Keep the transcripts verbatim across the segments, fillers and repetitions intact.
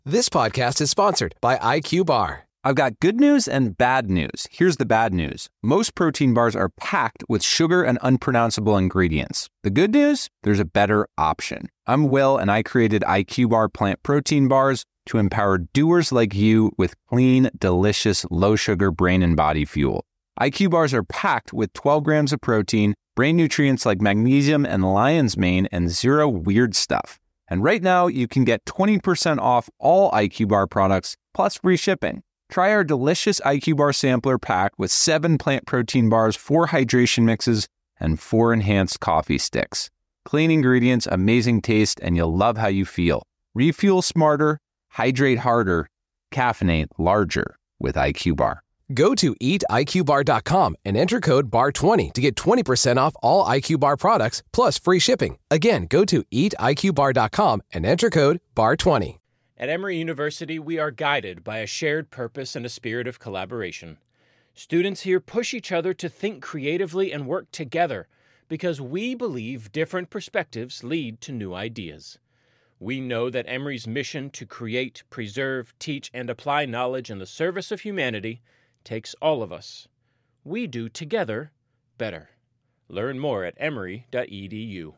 This podcast is sponsored by I Q Bar. I've got good news and bad news. Here's the bad news. Most protein bars are packed with sugar and unpronounceable ingredients. The good news? There's a better option. I'm Will, and I created I Q Bar plant protein bars to empower doers like you with clean, delicious, low-sugar brain and body fuel. I Q Bars are packed with twelve grams of protein, brain nutrients like magnesium and lion's mane, and zero weird stuff. And right now, you can get twenty percent off all I Q Bar products, plus free shipping. Try our delicious I Q Bar sampler pack with seven plant protein bars, four hydration mixes, and four enhanced coffee sticks. Clean ingredients, amazing taste, and you'll love how you feel. Refuel smarter, hydrate harder, caffeinate larger with I Q Bar. Go to eat I Q bar dot com and enter code B A R twenty to get twenty percent off all I Q Bar products plus free shipping. Again, go to eat I Q bar dot com and enter code B A R twenty. At Emory University, we are guided by a shared purpose and a spirit of collaboration. Students here push each other to think creatively and work together because we believe different perspectives lead to new ideas. We know that Emory's mission to create, preserve, teach, and apply knowledge in the service of humanity takes all of us. We do together better. Learn more at emory dot e d u.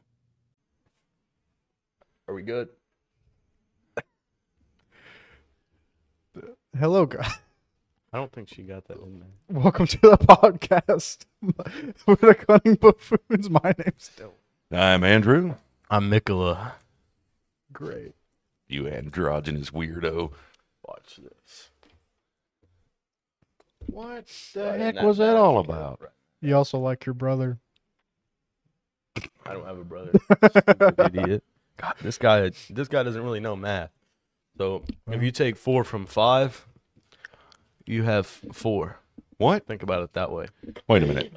Are we good? Hello, guys. I don't think she got that in there. Welcome to the podcast with the Cunning Buffoons. My name's Dylan. I'm Andrew. I'm Mikola. Great. You androgynous weirdo. Watch this. What the heck was that all about? You also like your brother. I don't have a brother. Stupid idiot. God, this guy, this guy doesn't really know math. So if you take four from five, you have four. What? Think about it that way. Wait a minute.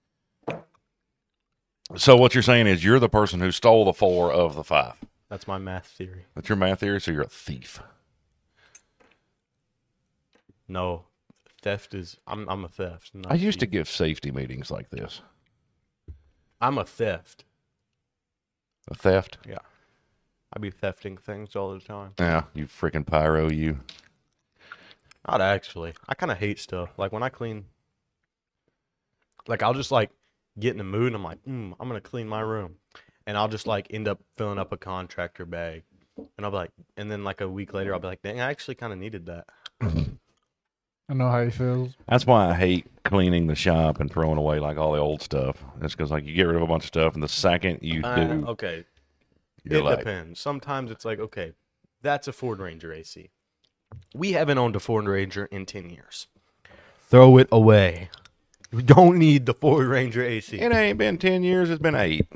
So what you're saying is you're the person who stole the four of the five. That's my math theory. That's your math theory, so you're a thief. No, theft is. I'm. I'm a theft. not I used a to thief. give safety meetings like this. I'm a theft. A theft? Yeah. I be thefting things all the time. Yeah, you freaking pyro, you. Not actually. I kind of hate stuff. Like when I clean, like I'll just like get in the mood and I'm like, mm, I'm going to clean my room. And I'll just like end up filling up a contractor bag. And I'll be like, and then like a week later, I'll be like, dang, I actually kind of needed that. I know how he feels. That's why I hate cleaning the shop and throwing away like all the old stuff. That's because like you get rid of a bunch of stuff, and the second you Uh, do, okay. you're It like, depends. Sometimes it's like, okay, that's a Ford Ranger A C. We haven't owned a Ford Ranger in ten years. Throw it away. We don't need the Ford Ranger A C. it ain't been ten years, it's been eight.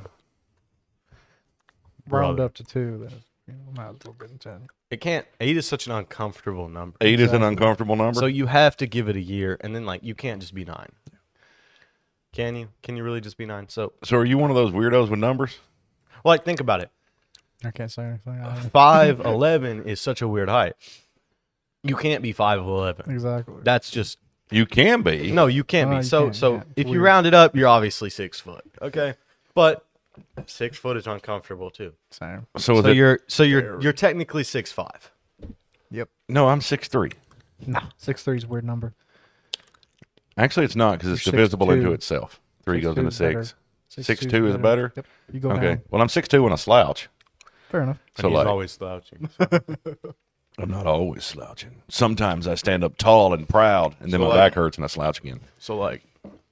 Round Brother. up to two. Then you know, might as well be ten. It can't. Eight is such an uncomfortable number. Eight is an Exactly. uncomfortable number. So you have to give it a year, and then like you can't just be nine. Can you? Can you really just be nine? So, so are you one of those weirdos with numbers? like, think about it. I can't say anything. I- Five eleven is such a weird height. You can't be five eleven. exactly. That's just You can be. no. You can't No, be. you So, can't, so yeah, it's if you weird. round it up, you're obviously six foot. Okay, but six foot is uncomfortable too. Same. So, is So it, you're so you're you're technically six five. no, I'm six three. No, six three is a weird number. Actually, it's not because it's You're divisible six two. into itself. Three Six goes two into is better. six. Six, Six two's two is better? Yep. You go Okay. down. Well, I'm six two and a slouch. Fair enough. So He's like, always slouching. I'm not always slouching. Sometimes I stand up tall and proud, and then So my like- back hurts and I slouch again. So like,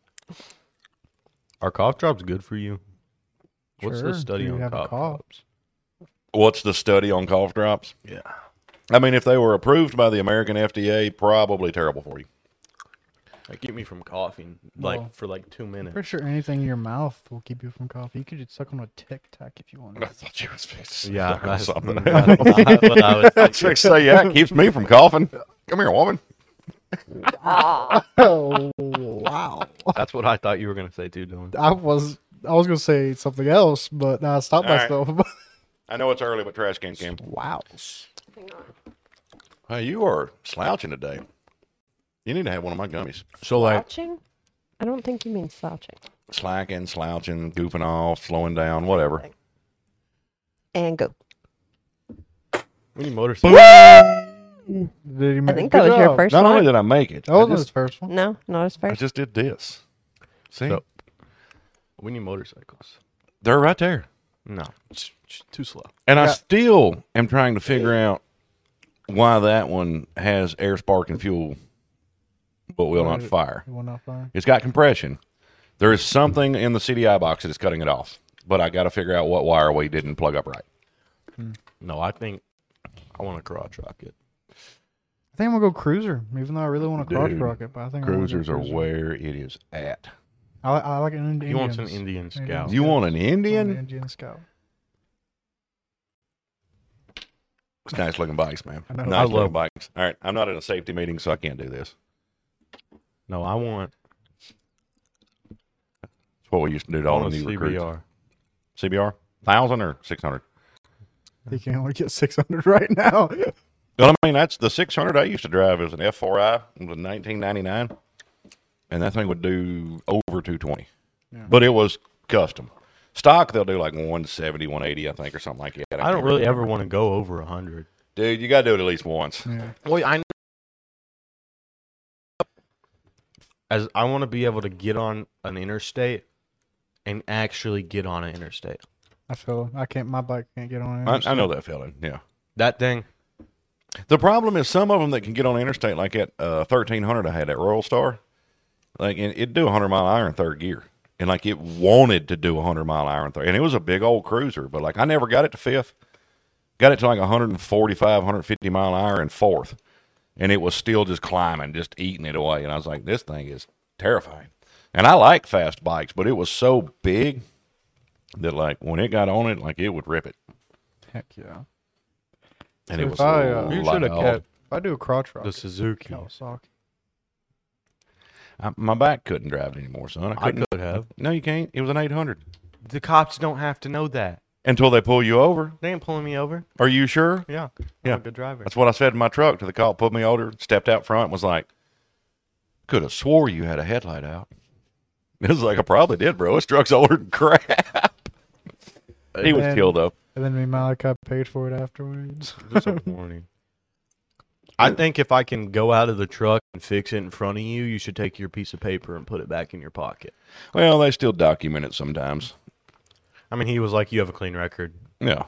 are cough drops good for you? What's Sure. the study Do you on have a cough cough? drops? What's the study on cough drops? Yeah. I mean, if they were approved by the American F D A, probably terrible for you. Like, keep me from coughing, like, Well, for, like, two minutes. Pretty sure anything in your mouth will keep you from coughing. You could just suck on a Tic Tac if you wanted. I thought you was fixing Yeah, to that's, something. that's what I was I was thinking. fixing to say, yeah, it keeps me from coughing. Come here, woman. Oh wow! That's what I thought you were going to say, too, Dylan. I was I was gonna say something else, but now I stopped All right. myself. I know it's early, but trash can Kim. Wow. Hey, you are slouching today. You need to have one of my gummies. So, like, Slouching? I don't think you mean slouching. Slacking, slouching, goofing off, slowing down, whatever. And go. we need motorcycles. Did he make, I think good that was your job. first Not one. only did I make it, That I wasn't just, his first one. No, not his I first. just did this. See, So- We need motorcycles. they're right there. No, it's, it's too slow. And I Yeah. still am trying to figure out why that one has air, spark, and fuel, but will not Right. fire. He will not fire. It's got compression. There is something in the C D I box that is cutting it off, but I got to figure out what wire we didn't plug up right. No, I think I want a crotch rocket. I think I'm gonna go cruiser, even though I really want a crotch Dude, rocket. But I think I'm gonna go Cruisers are cruiser. where it is at. I, I like an Indian. He wants an Indian Scout. You want an An Indian? Indian Scout. It's nice looking bikes, man. I know. Nice I looking love- bikes. All right, I'm not in a safety meeting, so I can't do this. No, I want It's what we used to do to I all the want a new C B recruits. R. C B R? Thousand or six hundred? He can only get six hundred right now. Well, I mean, that's the six hundred I used to drive. It was an F four I. It was nineteen ninety-nine. And that thing would do over two twenty. Yeah. But it was custom. Stock, they'll do like one seventy, one eighty, I think, or something like that. I don't really ever want to go over a hundred. Dude, you got to do it at least once. Yeah. Well, I as I want to be able to get on an interstate and actually get on an interstate. I feel I can't. My bike can't get on. I, I know that feeling, yeah. That thing. The problem is some of them that can get on the interstate, like at uh, thirteen hundred I had at Royal Star, like and it'd do a one hundred mile an hour in third gear. And like it wanted to do a one hundred mile an hour in third. And it was a big old cruiser, but like I never got it to fifth. Got it to like one forty-five, one fifty mile an hour in fourth. And it was still just climbing, just eating it away. And I was like, this thing is terrifying. And I like fast bikes, but it was so big that like when it got on it, like it would rip it. Heck yeah. And So it if was I, uh, You loud. should have kept If I do a crotch rocket, the Suzuki. Kawasaki. I, my back couldn't drive it anymore, son. I I couldn't. could have. No, you can't. It was an eight hundred. The cops don't have to know that. Until they pull you over. They ain't pulling me over. Are you sure? Yeah. I'm Yeah. a good driver. That's what I said in my truck to the cop. Pulled me over, stepped out front, was like, could have swore you had a headlight out. It was like, I probably did, bro. This truck's older than crap. He was And- killed, though. And then me and Malachi paid for it afterwards. Disappointing. I think if I can go out of the truck and fix it in front of you, you should take your piece of paper and put it back in your pocket. Well, they still document it sometimes. I mean, he was like, "You have a clean record." Yeah.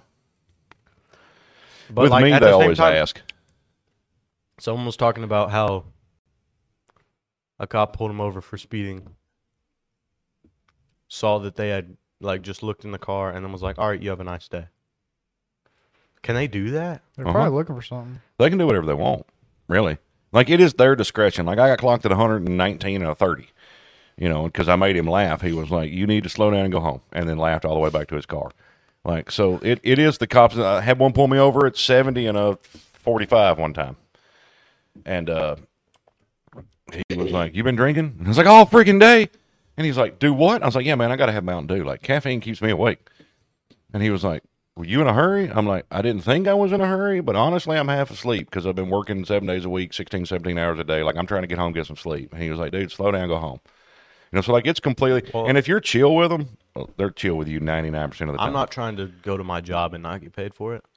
But With like, me, at they the same always time, ask. Someone was talking about how a cop pulled him over for speeding. Saw that they had like just looked in the car and then was like, "All right, you have a nice day." Can they do that? They're Uh-huh. probably looking for something. They can do whatever they want, really. Like, it is their discretion. Like, I got clocked at one nineteen and a thirty, you know, because I made him laugh. He was like, you need to slow down and go home, and then laughed all the way back to his car. Like, so it, it is the cops. I had one pull me over at seventy and a forty-five one time. And uh, he was like, you been drinking? And I was like, all freaking day. And he's like, do what? I was like, yeah, man, I got to have Mountain Dew. Like, caffeine keeps me awake. And he was like, were you in a hurry? I'm like, I didn't think I was in a hurry, but honestly, I'm half asleep because I've been working seven days a week, sixteen, seventeen hours a day. Like, I'm trying to get home, get some sleep. And he was like, dude, slow down, go home. You know, so like, it's completely, Well- and if you're chill with them, well, they're chill with you ninety-nine percent of the time. I'm not trying to go to my job and not get paid for it.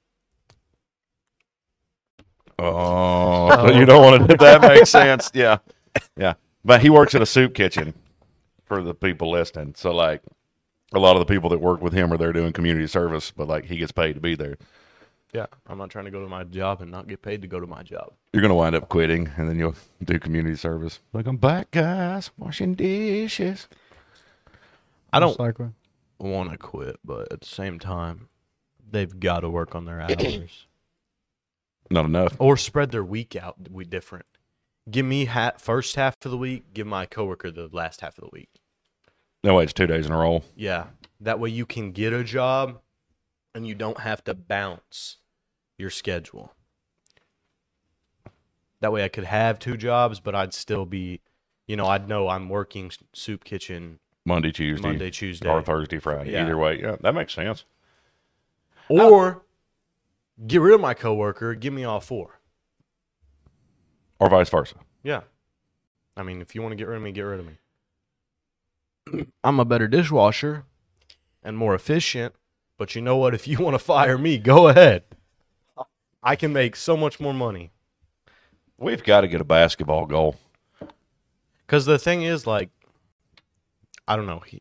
Oh, you don't want to, that makes sense. Yeah. Yeah. But he works at a soup kitchen for the people listening. So, like, a lot of the people that work with him are there doing community service, but like, he gets paid to be there. Yeah, I'm not trying to go to my job and not get paid to go to my job. You're going to wind up quitting, and then you'll do community service. Like, I'm back, guys, washing dishes. I Most don't likely. want to quit, but at the same time, they've got to work on their hours Not enough. or spread their week out. We different. Give me ha- first half of the week. Give my coworker the last half of the week. That way it's two days in a row. Yeah, that way you can get a job, and you don't have to bounce your schedule. That way I could have two jobs, but I'd still be, you know, I'd know I'm working s- soup kitchen Monday, Tuesday, Monday, Tuesday. or Thursday, Friday. Yeah. Either way, yeah, that makes sense. Or get rid of my coworker, give me all four. Or vice versa. Yeah. I mean, if you want to get rid of me, get rid of me. I'm a better dishwasher and more efficient, but you know what? If you want to fire me, go ahead. I can make so much more money. We've got to get a basketball goal. Because the thing is, like, I don't know. He,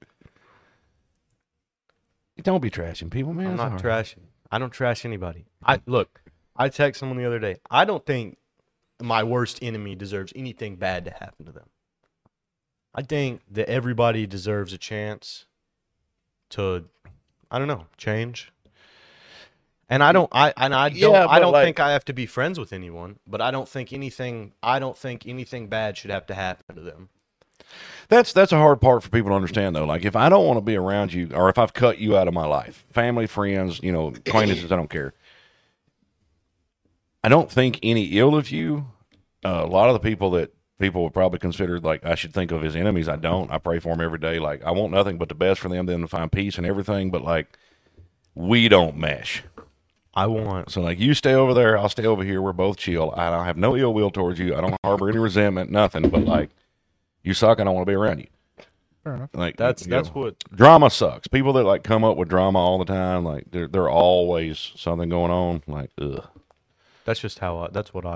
Don't be trashing people, man. I'm It's not all right. trashing. I don't trash anybody. I look. I text someone the other day. I don't think my worst enemy deserves anything bad to happen to them. I think that everybody deserves a chance to, I don't know, change. And I don't. I and I don't. Yeah, I but, don't like- think I have to be friends with anyone. But I don't think anything. I don't think anything bad should have to happen to them. That's that's a hard part for people to understand, though. Like, if I don't want to be around you, or if I've cut you out of my life, family, friends, you know, acquaintances, I don't care. I don't think any ill of you. Uh, a lot of the people that people would probably consider like I should think of as enemies, I don't. I pray for them every day. Like, I want nothing but the best for them, them to find peace and everything. But like, we don't mesh. I want. So like, you stay over there, I'll stay over here. We're both chill. I don't have no ill will towards you. I don't harbor any resentment, nothing. But like, you suck. I don't want to be around you. Fair enough. Like That's you that's know, what. drama sucks. People that like come up with drama all the time, like there there always something going on. Like, ugh. That's just how. I, that's what I.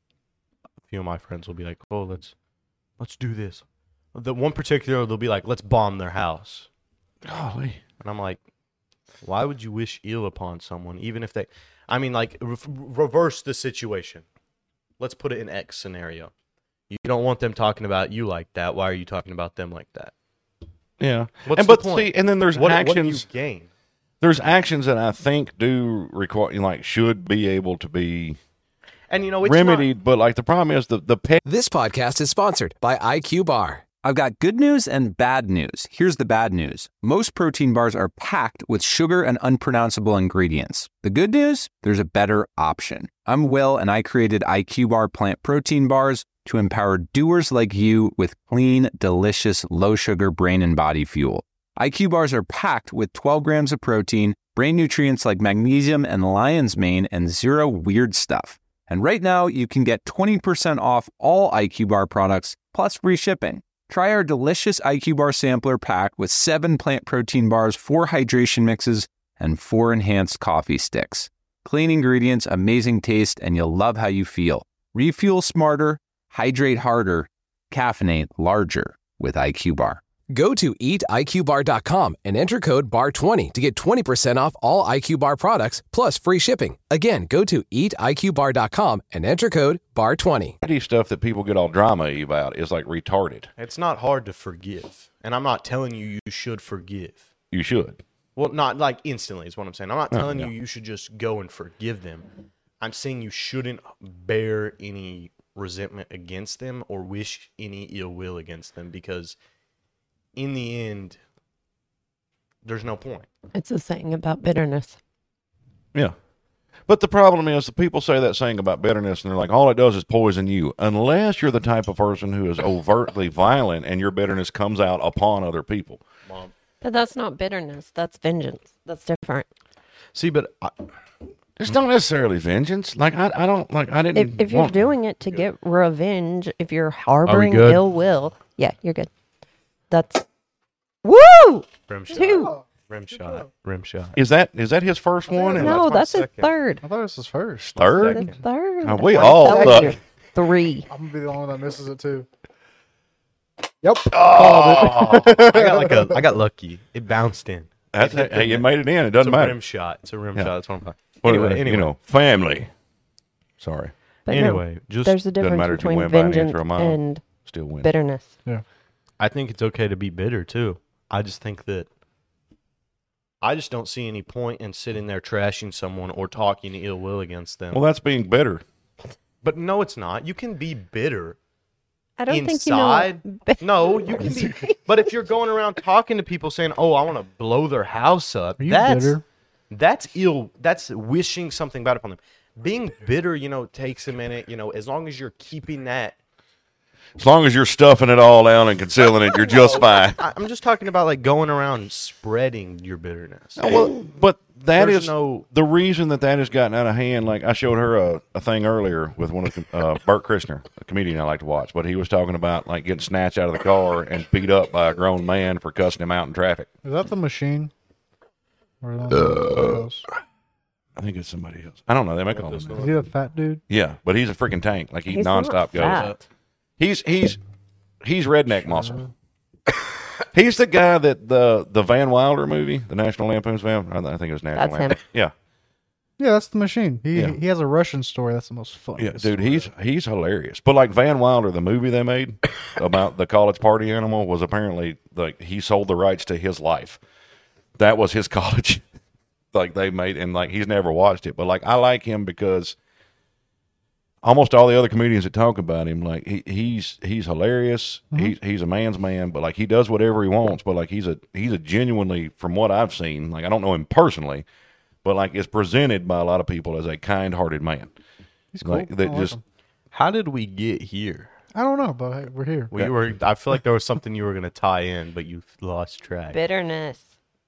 A few of my friends will be like, "Oh, let's, let's do this." The one particular, they'll be like, "Let's bomb their house," Golly. and I'm like, "Why would you wish ill upon someone, even if they?" I mean, like, re- reverse the situation. Let's put it in X scenario. You don't want them talking about you like that. Why are you talking about them like that? Yeah. What's and the but point? see, and then there's What, what do you actions. gain? There's actions that I think do require, like, should be able to be And you know, it's remedied. But like, the problem is the the pet. This podcast is sponsored by I Q Bar. I've got good news and bad news. Here's the bad news. Most protein bars are packed with sugar and unpronounceable ingredients. The good news? There's a better option. I'm Will, and I created I Q Bar plant protein bars to empower doers like you with clean, delicious, low-sugar brain and body fuel. I Q bars are packed with twelve grams of protein, brain nutrients like magnesium and lion's mane, and zero weird stuff. And right now, you can get twenty percent off all I Q Bar products, plus free shipping. Try our delicious I Q Bar sampler pack with seven plant protein bars, four hydration mixes, and four enhanced coffee sticks. Clean ingredients, amazing taste, and you'll love how you feel. Refuel smarter, hydrate harder, caffeinate larger with I Q Bar. Go to eat I Q bar dot com and enter code B A R twenty to get twenty percent off all I Q Bar products plus free shipping. Again, go to eat I Q bar dot com and enter code B A R twenty. Stuff that people get all drama about is like retarded. It's not hard to forgive, and I'm not telling you you should forgive. You should. Well, not like instantly is what I'm saying. I'm not No, telling no. you you should just go and forgive them. I'm saying you shouldn't bear any resentment against them or wish any ill will against them, because in the end, there's no point. It's a saying about bitterness. Yeah. But the problem is, the people say that saying about bitterness, and they're like, all it does is poison you. Unless you're the type of person who is overtly violent and your bitterness comes out upon other people. But that's not bitterness. That's vengeance. That's different. See, but I, It's not necessarily vengeance. Like, I, I don't, like, I didn't. If, if you're want- doing it to get revenge, if you're harboring good? ill will, yeah, you're good. That's woo. rim shot, Two. rim shot, rim shot. Is that is that his first one? And No, my that's his second. third. I thought it was his first. third? His third. Oh, we That all was suck. your three. I'm gonna be the only one that misses it too. Yep. Oh, I got like a, I got lucky. It bounced in. that's, It hit hey, the you net. made it in. It It's doesn't a matter. rim shot. It's a rim Yeah. shot. That's what I'm talking. What- Anyway, uh, anyway, you know, family. Sorry, But no, anyway, just there's a doesn't difference matter if you between win by an inch vengeance or a mile. and still win. bitterness. I think it's okay to be bitter too. I just think that I just don't see any point in sitting there trashing someone or talking ill will against them. Well, that's being bitter. But no, it's not. You can be bitter I don't inside. think you know. What, No, you can be. But if you're going around talking to people saying, "Oh, I want to blow their house up," Are you that's bitter? that's ill. That's wishing something bad upon them. Being bitter, you know, takes a minute. You know, as long as you're keeping that. As long as you're stuffing it all down and concealing it, you're just fine. I, I'm just talking about like going around spreading your bitterness. Well, but that There's is no- the reason that that has gotten out of hand. Like, I showed her a, a thing earlier with one of the, uh, Bert Krishner, a comedian I like to watch, but he was talking about like getting snatched out of the car and beat up by a grown man for cussing him out in traffic. Is that the machine? Or is that something else? I think it's somebody else. I don't know. They make all This them. Is he a fat dude? Yeah, but he's a freaking tank. Like he He's not nonstop goes. fat. He's he's he's redneck muscle. He's the guy that the the Van Wilder movie, the National Lampoon's Van. I think it was National That's Lampoon. him. Yeah, Yeah, that's the machine. He Yeah. he has a Russian story. That's the most fun. yeah, dude. He's he's hilarious. But like Van Wilder, the movie they made about the college party animal was apparently like he sold the rights to his life. That was his college. Like they made, and like he's never watched it, but like I like him because almost all the other comedians that talk about him, like he, he's he's hilarious. Mm-hmm. He's he's a man's man, but like he does whatever he wants. But like he's a he's a genuinely, from what I've seen, like I don't know him personally, but like it's presented by a lot of people as a kind-hearted man. He's cool. Like I that like just him. How did we get here? I don't know, but hey, we're here. We were. I feel like there was something you were gonna tie in, but you lost track. Bitterness.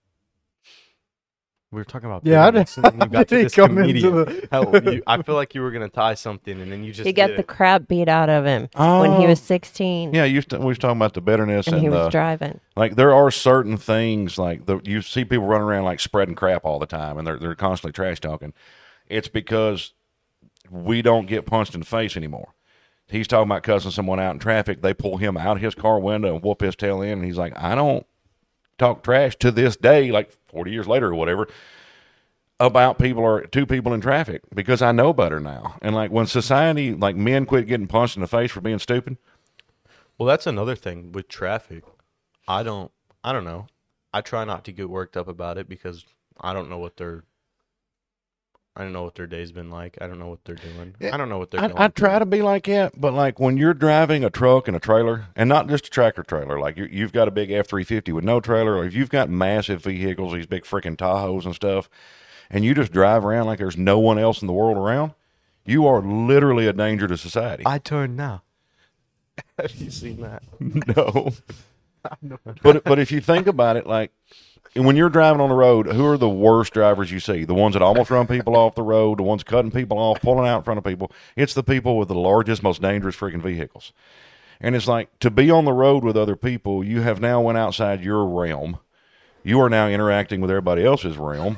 We were talking about Yeah, I bitterness, did- and then you got I to did this come into comedian. the- How you, I feel like you were gonna tie something, and then you just He got did. the crap beat out of him when he Oh. was sixteen. yeah. You st- we was talking about the bitterness And and, he was the driving. like there are certain things like the, you see people running around like spreading crap all the time and they're they're constantly trash talking. It's because we don't get punched in the face anymore. He's talking about cussing someone out in traffic. They pull him out his car window and whoop his tail in, and he's like, I don't talk trash to this day, like forty years later or whatever, about people or two people in traffic because I know better now. And like when society, like men quit getting punched in the face for being stupid. Well, that's another thing with traffic. I don't. I don't know. I try not to get worked up about it because I don't know what their. I don't know what their day's been like. I don't know what they're doing. I don't know what they're I, going I try through. to be like that, but like when you're driving a truck and a trailer, and not just a tractor trailer, like you you've got a big F three fifty with no trailer, or if you've got massive vehicles, these big freaking Tahoes and stuff, and you just drive around like there's no one else in the world around, you are literally a danger to society. I turn now. Have you seen that? No. But but if you think about it, like when you're driving on the road, who are the worst drivers you see? The ones that almost run people off the road, the ones cutting people off, pulling out in front of people. It's the people with the largest, most dangerous freaking vehicles. And it's like to be on the road with other people, you have now went outside your realm. You are now interacting with everybody else's realm.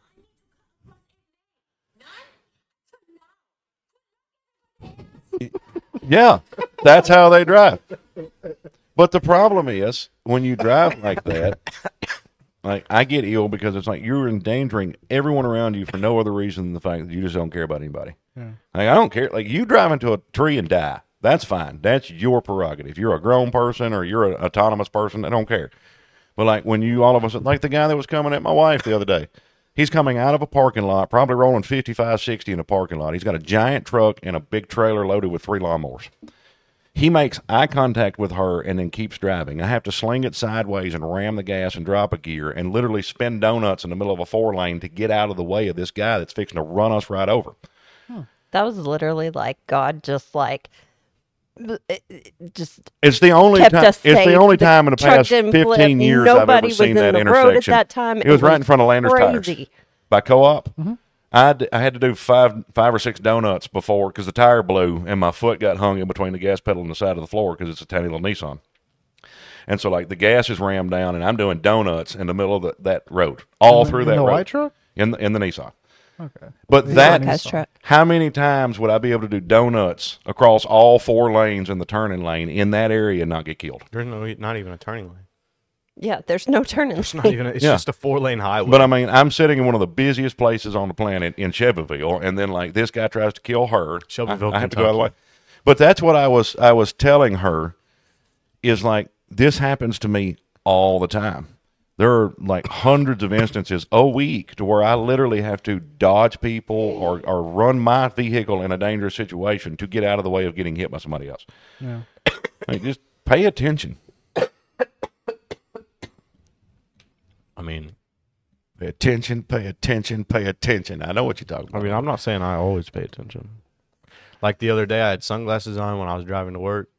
Yeah, that's how they drive. But the problem is when you drive like that, like I get ill because it's like you're endangering everyone around you for no other reason than the fact that you just don't care about anybody. Yeah. Like I don't care. Like you drive into a tree and die. That's fine. That's your prerogative. You're a grown person or you're an autonomous person. I don't care. But like when you all of a sudden, like the guy that was coming at my wife the other day, he's coming out of a parking lot, probably rolling fifty-five, sixty in a parking lot. He's got a giant truck and a big trailer loaded with three lawnmowers. He makes eye contact with her and then keeps driving. I have to sling it sideways and ram the gas and drop a gear and literally spin donuts in the middle of a four lane to get out of the way of this guy that's fixing to run us right over. That was literally like God just like just It's the only kept time. us It's safe. the only time in the truck past didn't flip. fifteen years I've Nobody ever was seen in that the intersection. road at that time. It was right in front of Landers Tires crazy. by Co-op. I had, I had to do five five or six donuts before because the tire blew and my foot got hung in between the gas pedal and the side of the floor because it's a tiny little Nissan. And so like the gas is rammed down and I'm doing donuts in the middle of the, that road all In the- through in that the road white truck? in the, in the Nissan. Okay. But Yeah, that Gas truck. how many times would I be able to do donuts across all four lanes in the turning lane in that area and not get killed? There's no, not even a turning lane. Yeah, there's no turning. It's not even. A, it's Yeah. just a four lane highway. But I mean, I'm sitting in one of the busiest places on the planet in Shelbyville, and then like this guy tries to kill her. Shelbyville, I, I have to go out of the way. Kentucky. But that's what I was I was telling her is like this happens to me all the time. There are like hundreds of instances a week to where I literally have to dodge people or, or run my vehicle in a dangerous situation to get out of the way of getting hit by somebody else. Yeah. Like, just pay attention. I mean, Pay attention, pay attention, pay attention. I know what you're talking I about. mean, I'm not saying I always pay attention. Like the other day, I had sunglasses on when I was driving to work.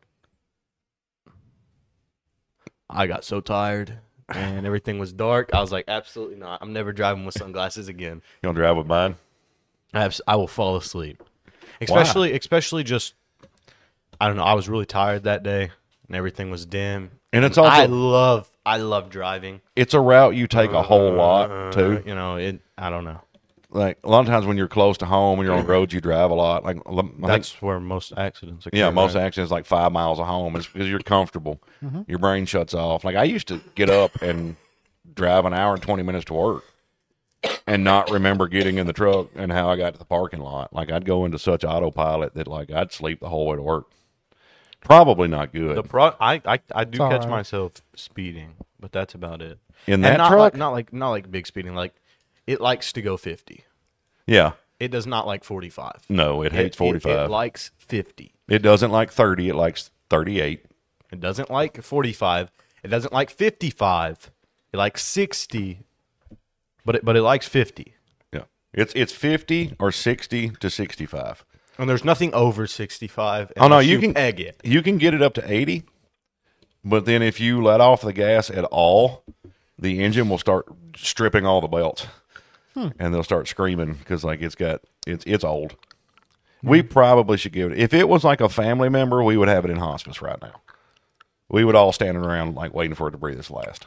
I got so tired and everything was dark. I was like, absolutely not. I'm never driving with sunglasses again. You don't drive with mine? I, abs- I will fall asleep. Especially, especially just, I don't know. I was really tired that day and everything was dim. And it's also I love, I love driving. it's a route you take a whole Uh, lot too. You know, it. I don't know. like a lot of times when you're close to home, when you're on the road, you drive a lot. Like I think, That's where most accidents occur. yeah, most right? accidents like five miles of home is because you're comfortable. Mm-hmm. Your brain shuts off. Like I used to get up and drive an hour and twenty minutes to work and not remember getting in the truck and how I got to the parking lot. Like I'd go into such autopilot that like I'd sleep the whole way to work. Probably not good. The pro, I, I, I do all catch right. myself speeding, but that's about it. In And that not truck? like, not like not like big speeding. Like it likes to go fifty. Yeah. It does not like forty-five. No, it hates It, forty-five. it likes fifty. It doesn't like thirty. It likes thirty-eight. It doesn't like forty-five. It doesn't like fifty-five. It likes sixty. But it but it likes fifty. Yeah. It's it's fifty or sixty to sixty-five. And there's nothing over sixty-five. Oh no, unless you can egg it. You can get it up to eighty, but then if you let off the gas at all, the engine will start stripping all the belts, Hmm. and they'll start screaming because like it's got it's it's old. We probably should give it. If it was like a family member, we would have it in hospice right now. We would all standing around like waiting for it to breathe its last.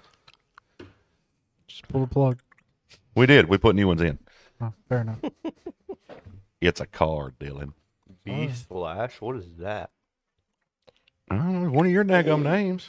Just pull the plug. We did. We put new ones in. Oh, fair enough. It's a car, Dylan. B slash. What is that? I don't know, one of your daggum names.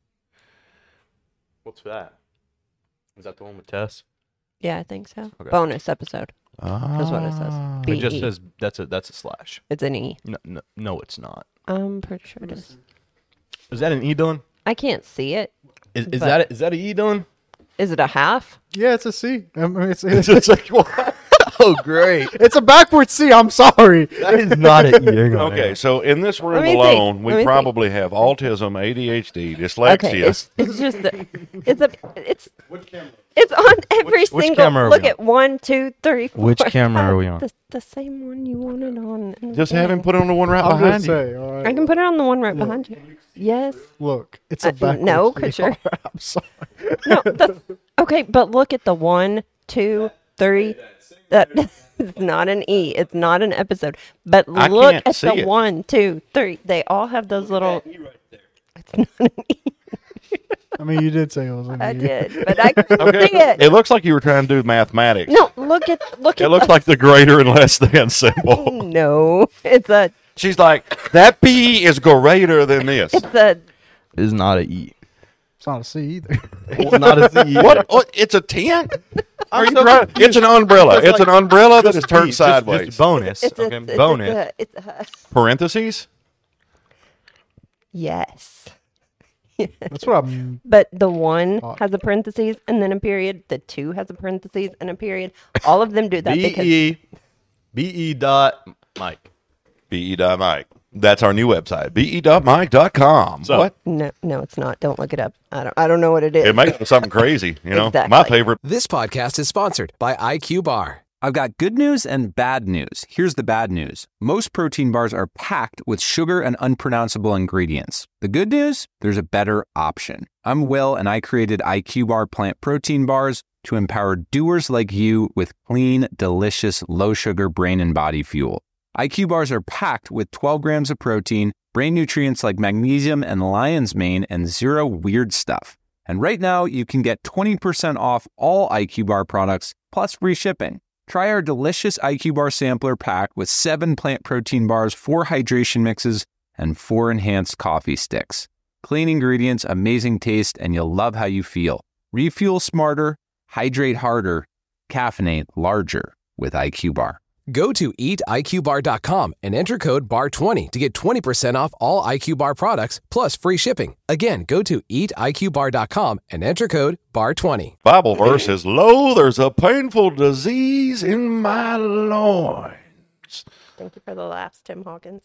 What's that? Is that the one with Tess? Yeah, I think so. Okay. Bonus episode. Ah. That's what it says. B It just E. says that's a that's a slash. It's an E. No, no, no it's not. I'm pretty sure it is. Is that an E, Dylan? I can't see it. Is, is But- that a, is that an E, Dylan? Is it a half? Yeah, it's a C. I mean, it's, it's, it's, like what? Oh, great. it's a backward C. I'm sorry. That is not an E. Okay, so in this room Let me alone, think. we Let me probably have autism, A D H D, dyslexia. Okay, it's, it's just a, it's a it's it's on every Which- which single. camera are Look we at one, two, three, four. Which camera are we five. on? The, the same one you wanted on. in the Just have him thing. put it on the one right I'm behind just you. saying. All right. I can put it on the one right behind you. Yes. Look, it's Uh, a backward no, C. 'cause you're- I'm sorry. No. The, okay, but look at the one, two, three. That is not an E. It's not an episode. But I look can't at see the it. one, two, three. They all have those little. It's not an E. I mean, you did say it was an I E. did, but I couldn't Okay. see it. It looks like you were trying to do mathematics. No, look at look It at. looks the, like the greater and less than symbol. No, it's a She's like, that P is greater than this. it's a. Is not an E. It's not a C either. It's not a C. What? what? It's a ten? Are you so trying? It's an umbrella. Just It's like- an umbrella that Just is turned E, just- sideways. Just bonus. It's a, okay, it's bonus. A, it's a, Parentheses? yes, That's what I'm. but the one Oh. has a parentheses and then a period. The two has a parentheses and a period. All of them do that B because E B E dot Mike. B E dot Mike. That's our new website. B E dot Mike dot com. So- What? no, no, it's not. Don't look it up. I don't. I don't know what it is. It makes it something crazy, you know? Exactly. My favorite. This podcast is sponsored by I Q Bar. I've got good news and bad news. Here's the bad news. Most protein bars are packed with sugar and unpronounceable ingredients. The good news? There's a better option. I'm Will, and I created I Q Bar plant protein bars to empower doers like you with clean, delicious, low-sugar brain and body fuel. I Q bars are packed with twelve grams of protein, brain nutrients like magnesium and lion's mane, and zero weird stuff. And right now, you can get twenty percent off all I Q bar products, plus free shipping. Try our delicious I Q bar sampler pack with seven plant protein bars, four hydration mixes, and four enhanced coffee sticks. Clean ingredients, amazing taste, and you'll love how you feel. Refuel smarter, hydrate harder, caffeinate larger with I Q bar. Go to eat I Q bar dot com and enter code B A R twenty to get twenty percent off all I Q Bar products plus free shipping. Again, go to eat I Q bar dot com and enter code B A R twenty. Bible verse is, lo, there's a painful disease in my loins. Thank you for the laughs, Tim Hawkins.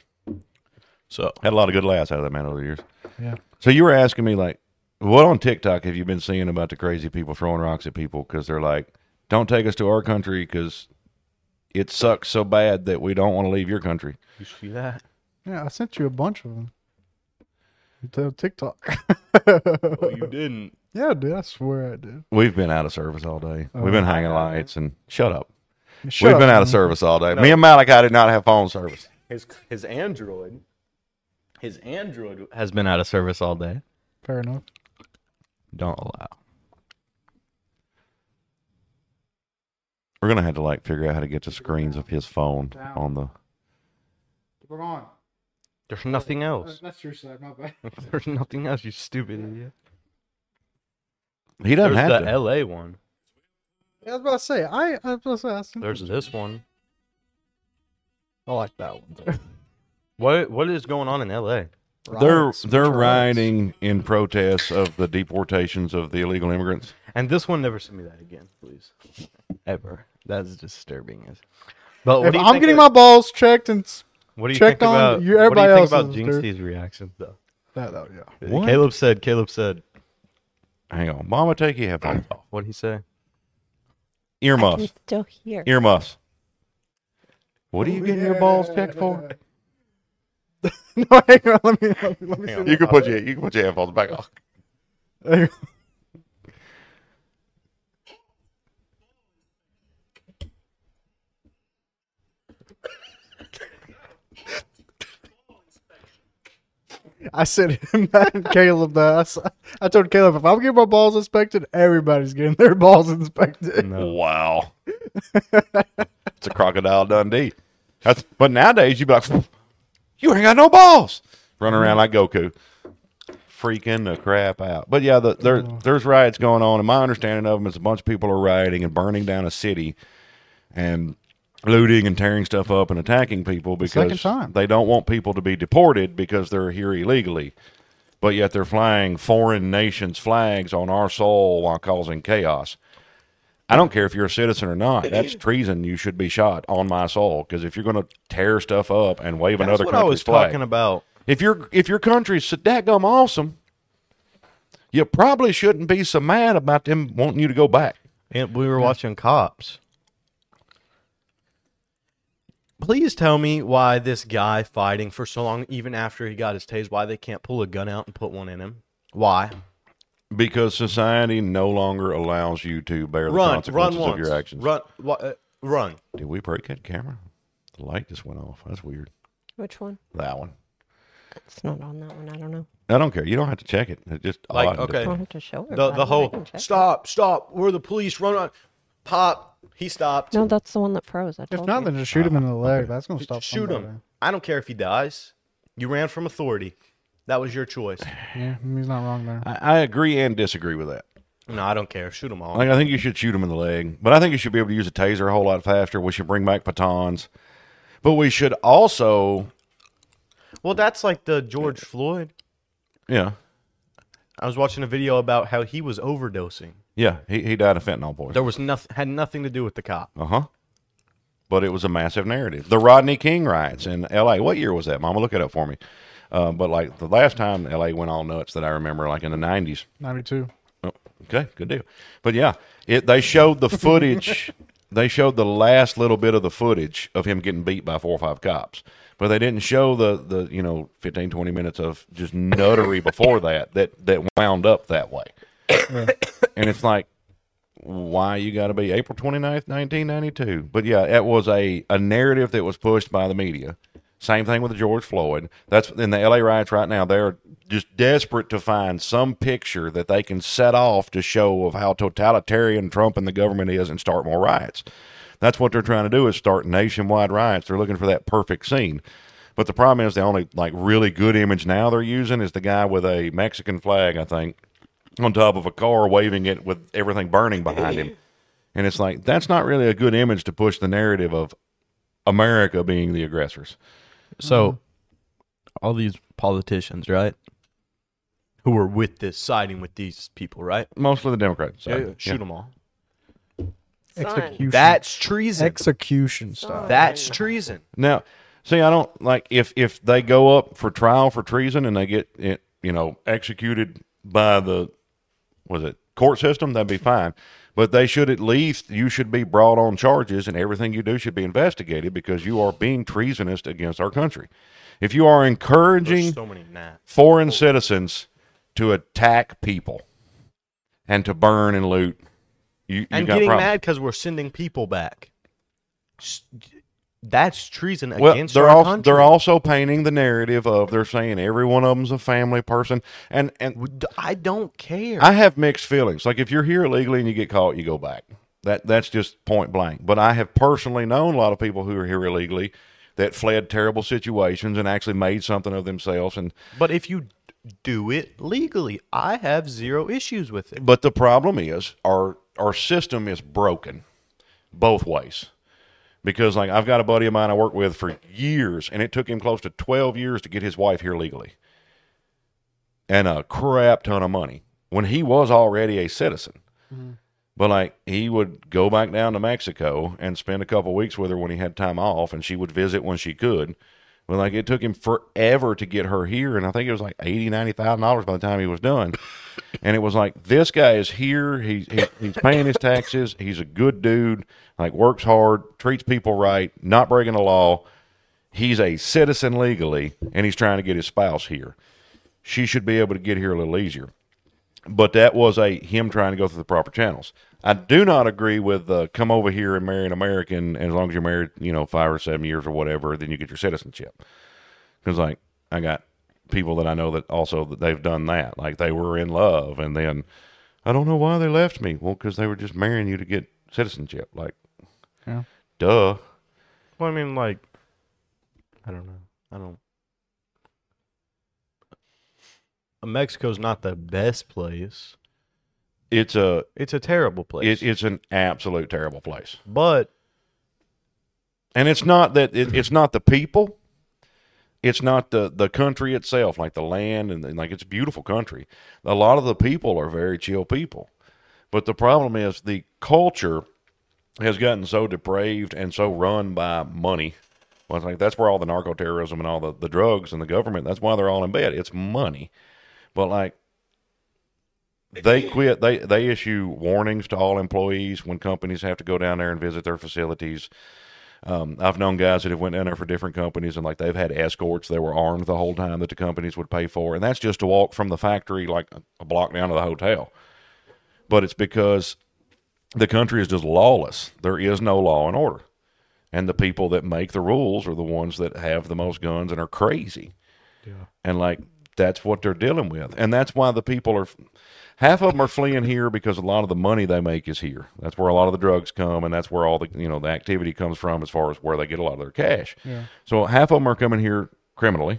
So Had a lot of good laughs out of that man over the years. Yeah. So you were asking me, like, what on TikTok have you been seeing about the crazy people throwing rocks at people because they're like, don't take us to our country because it sucks so bad that we don't want to leave your country. you see that? Yeah, I sent you a bunch of them. To TikTok. Oh, you didn't. Yeah, dude. I swear I did. We've been out of service all day. Oh. We've been hanging lights and shut up. Shut We've up, been out of man. service all day. Me and Malachi did not have phone service. His his Android. His Android has been out of service all day. Fair enough. Don't allow. We're gonna have to like figure out how to get the screens of his phone on the. We're going. There's nothing else. That's your side, my bad. There's nothing else, you stupid idiot. He doesn't There's have the to. L A one. Yeah, I was about to say. I, I was about to say. I seen- There's this one. I like that one. Though. What What is going on in L A? They're Riots, they're bunch of riots. rioting in protest of the deportations of the illegal immigrants. And this one, never send me that again, please. Ever. That's disturbing. As. But what If do you I'm think getting of- my balls checked and s- What do you checked think on, about? you- what do everybody you think about else's, dude. Jinxie's reaction though? that, though, yeah. What? Caleb said. Caleb said. Hang on, Mama, take your headphones off. What did he say? I Earmuffs, can still hear. earmuffs. What are you getting your balls checked for? No, hang on. Let me, let me, let me Hang see. on. You can put your you can put your headphones back on. Hang on. I said him and Caleb that. I, s- I told Caleb if I'm getting my balls inspected, everybody's getting their balls inspected. No. Wow, it's a crocodile Dundee. That's but nowadays you'd be like, you ain't got no balls. Running around like Goku, freaking the crap out. But yeah, the, there there's riots going on, and my understanding of them is a bunch of people are rioting and burning down a city, and looting and tearing stuff up and attacking people second because time. they don't want people to be deported because they're here illegally. But yet they're flying foreign nations' flags on our soil while causing chaos. I don't care if you're a citizen or not. That's treason. You should be shot on my soil because if you're going to tear stuff up and wave That's another what I country's was flag, talking about. if your if your country's so dadgum awesome, you probably shouldn't be so mad about them wanting you to go back. And we were watching Cops. Please tell me why this guy fighting for so long, even after he got his tased, why they can't pull a gun out and put one in him? Why? Because society no longer allows you to bear the Run, run consequences once. of your actions. Run, wa- uh, run. Did we break that camera? The light just went off. That's weird. Which one? That one. It's not on that one. I don't know. I don't care. You don't have to check it. It's just Like, odd. okay. I don't have to show her. The but the I whole can check it. stop, stop. We're the police. Run on. Pop. He stopped. No, that's the one that froze. I If told not, you. then just shoot him in the leg. That's gonna stop. Shoot somebody. him. I don't care if he dies. You ran from authority. That was your choice. Yeah, he's not wrong there. I, I agree and disagree with that. No, I don't care. Shoot them all. Like, I think you should shoot him in the leg, but I think you should be able to use a taser a whole lot faster. We should bring back batons, but we should also, Well, that's like the George Floyd. yeah, I was watching a video about how he was overdosing. yeah, he, he died of fentanyl poisoning. There was nothing, had nothing to do with the cop. Uh huh. But it was a massive narrative. The Rodney King riots in L A. What year was that, Mama? Look it up for me. Uh, but like the last time L A went all nuts that I remember, like in the nineties. ninety-two. Oh, okay, good deal. But yeah, it they showed the footage. They showed the last little bit of the footage of him getting beat by four or five cops. But they didn't show the, the you know, fifteen, twenty minutes of just nuttery before that that, that wound up that way. And it's like, why you got to be April twenty-ninth, nineteen ninety-two? But yeah, it was a, a narrative that was pushed by the media. Same thing with George Floyd. That's in the L A riots right now. They're just desperate to find some picture that they can set off to show of how totalitarian Trump and the government is and start more riots. That's what they're trying to do is start nationwide riots. They're looking for that perfect scene. But the problem is the only like really good image now they're using is the guy with a Mexican flag, I think, on top of a car waving it with everything burning behind him. And it's like, that's not really a good image to push the narrative of America being the aggressors. So, all these politicians, right, who were with this, siding with these people, right? Mostly the Democrats. Yeah, side. shoot Yeah. them all. Execution. That's treason. execution style. That's treason. Now, see, I don't like if if they go up for trial for treason and they get it, you know, executed by the was it court system, that'd be fine. But they should at least you should be brought on charges, and everything you do should be investigated because you are being treasonous against our country. If you are encouraging There's so many gnats. foreign citizens to attack people and to burn and loot, you, you And got getting problems. mad because we're sending people back. S- That's treason Well, against they're our also country. they're also painting the narrative of they're saying every one of them's a family person, and and I don't care. I have mixed feelings. Like if you're here illegally and you get caught, you go back. That that's just point blank. But I have personally known a lot of people who are here illegally that fled terrible situations and actually made something of themselves. And But if you do it legally, I have zero issues with it. but the problem is our our system is broken both ways. Because like I've got a buddy of mine I worked with for years, and it took him close to twelve years to get his wife here legally. And a crap ton of money when he was already a citizen. Mm-hmm. But like he would go back down to Mexico and spend a couple of weeks with her when he had time off, and she would visit when she could. But like it took him forever to get her here, and I think it was like eighty, ninety thousand dollars by the time he was done. And it was like, this guy is here. He's he, he's paying his taxes. He's a good dude. Like works hard, treats people right, not breaking the law. He's a citizen legally, and he's trying to get his spouse here. She should be able to get here a little easier. But that was a him trying to go through the proper channels. I do not agree with uh, come over here and marry an American, and as long as you're married, you know, five or seven years or whatever, then you get your citizenship. Because like I got people that I know that also that they've done that. Like they were in love, and then I don't know why they left me. Well, because they were just marrying you to get citizenship. Like, yeah. Duh. Well, I mean, like, I don't know. I don't. Mexico's not the best place. It's a It's a terrible place. it, it's an absolute terrible place. But And it's not that it, it's not the people. It's not the, the country itself, like the land, and, and like it's a beautiful country. A lot of the people are very chill people. But the problem is the culture has gotten so depraved and so run by money. Well, it's like that's where all the narco terrorism and all the, the drugs and the government, that's why they're all in bed. It's money. But like they quit, they, they issue warnings to all employees when companies have to go down there and visit their facilities. Um, I've known guys that have went down there for different companies, and like they've had escorts. They were armed the whole time that the companies would pay for, and that's just to walk from the factory like a block down to the hotel. But it's because the country is just lawless. There is no law and order, and the people that make the rules are the ones that have the most guns and are crazy. Yeah. And like that's what they're dealing with, and that's why the people are. Half of them are fleeing here because a lot of the money they make is here. That's where a lot of the drugs come, and that's where all the you know the activity comes from as far as where they get a lot of their cash. Yeah. So half of them are coming here criminally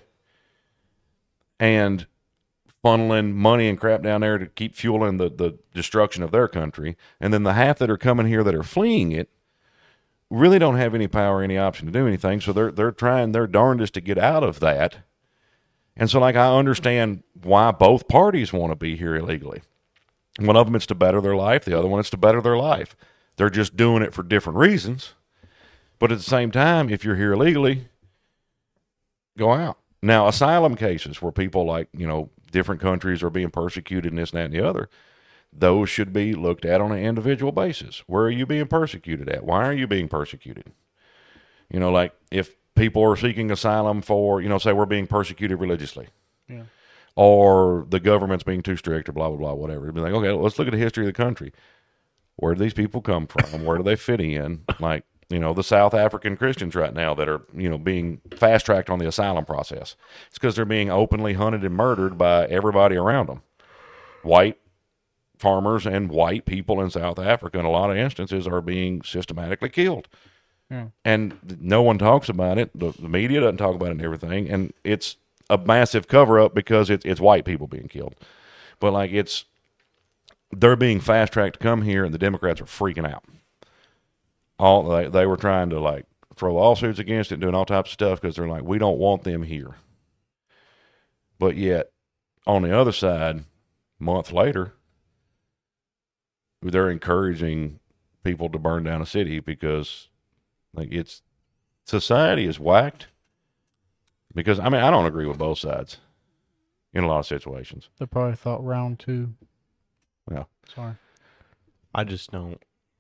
and funneling money and crap down there to keep fueling the, the destruction of their country. And then the half that are coming here that are fleeing it really don't have any power, any option to do anything. So they're they're trying their darndest to get out of that. And so, like, I understand why both parties want to be here illegally. One of them is to better their life. The other one is to better their life. They're just doing it for different reasons. But at the same time, if you're here illegally, go out. Now, asylum cases where people, like, you know, different countries are being persecuted and this, that, and the other, those should be looked at on an individual basis. Where are you being persecuted at? Why are you being persecuted? You know, like, if people are seeking asylum for, you know, say we're being persecuted religiously. Yeah. Or the government's being too strict or blah, blah, blah, whatever. It'd be like, okay, let's look at the history of the country. Where do these people come from? Where do they fit in? Like, you know, the South African Christians right now that are, you know, being fast-tracked on the asylum process. It's because they're being openly hunted and murdered by everybody around them. White farmers and white people in South Africa, in a lot of instances, are being systematically killed. Yeah. And no one talks about it. The, the media doesn't talk about it and everything. And it's a massive cover-up because it's it's white people being killed. But, like, it's they're being fast-tracked to come here, and the Democrats are freaking out. All they, they were trying to, like, throw lawsuits against it, doing all types of stuff because they're like, we don't want them here. But yet, on the other side, a month later, they're encouraging people to burn down a city because... Like, it's, society is whacked because, I mean, I don't agree with both sides in a lot of situations. They probably thought round two. Yeah. Sorry. I just don't.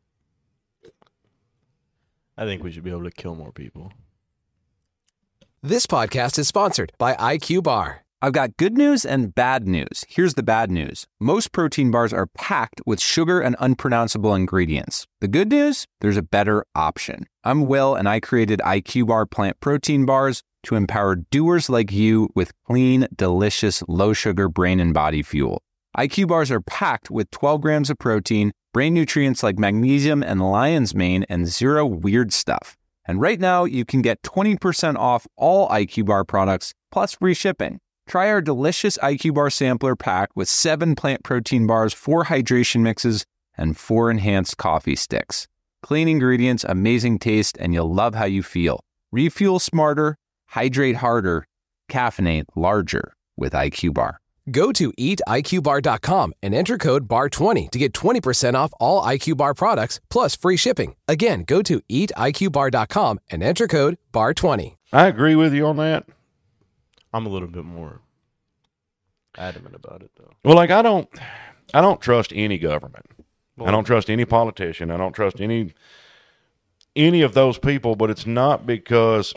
I think we should be able to kill more people. This podcast is sponsored by I Q Bar. I've got good news and bad news. Here's the bad news. Most protein bars are packed with sugar and unpronounceable ingredients. The good news? There's a better option. I'm Will, and I created I Q Bar plant protein bars to empower doers like you with clean, delicious, low-sugar brain and body fuel. I Q bars are packed with twelve grams of protein, brain nutrients like magnesium and lion's mane, and zero weird stuff. And right now, you can get twenty percent off all I Q bar products, plus free shipping. Try our delicious I Q bar sampler pack with seven plant protein bars, four hydration mixes, and four enhanced coffee sticks. Clean ingredients, amazing taste, and you'll love how you feel. Refuel smarter, hydrate harder, caffeinate larger with I Q bar. Go to eat I Q bar dot com and enter code bar twenty to get twenty percent off all I Q bar products plus free shipping. Again, go to eat I Q bar dot com and enter code bar twenty. I agree with you on that. I'm a little bit more adamant about it, though. Well, like I don't, I don't trust any government. Well, I don't trust any politician. I don't trust any, any of those people. But it's not because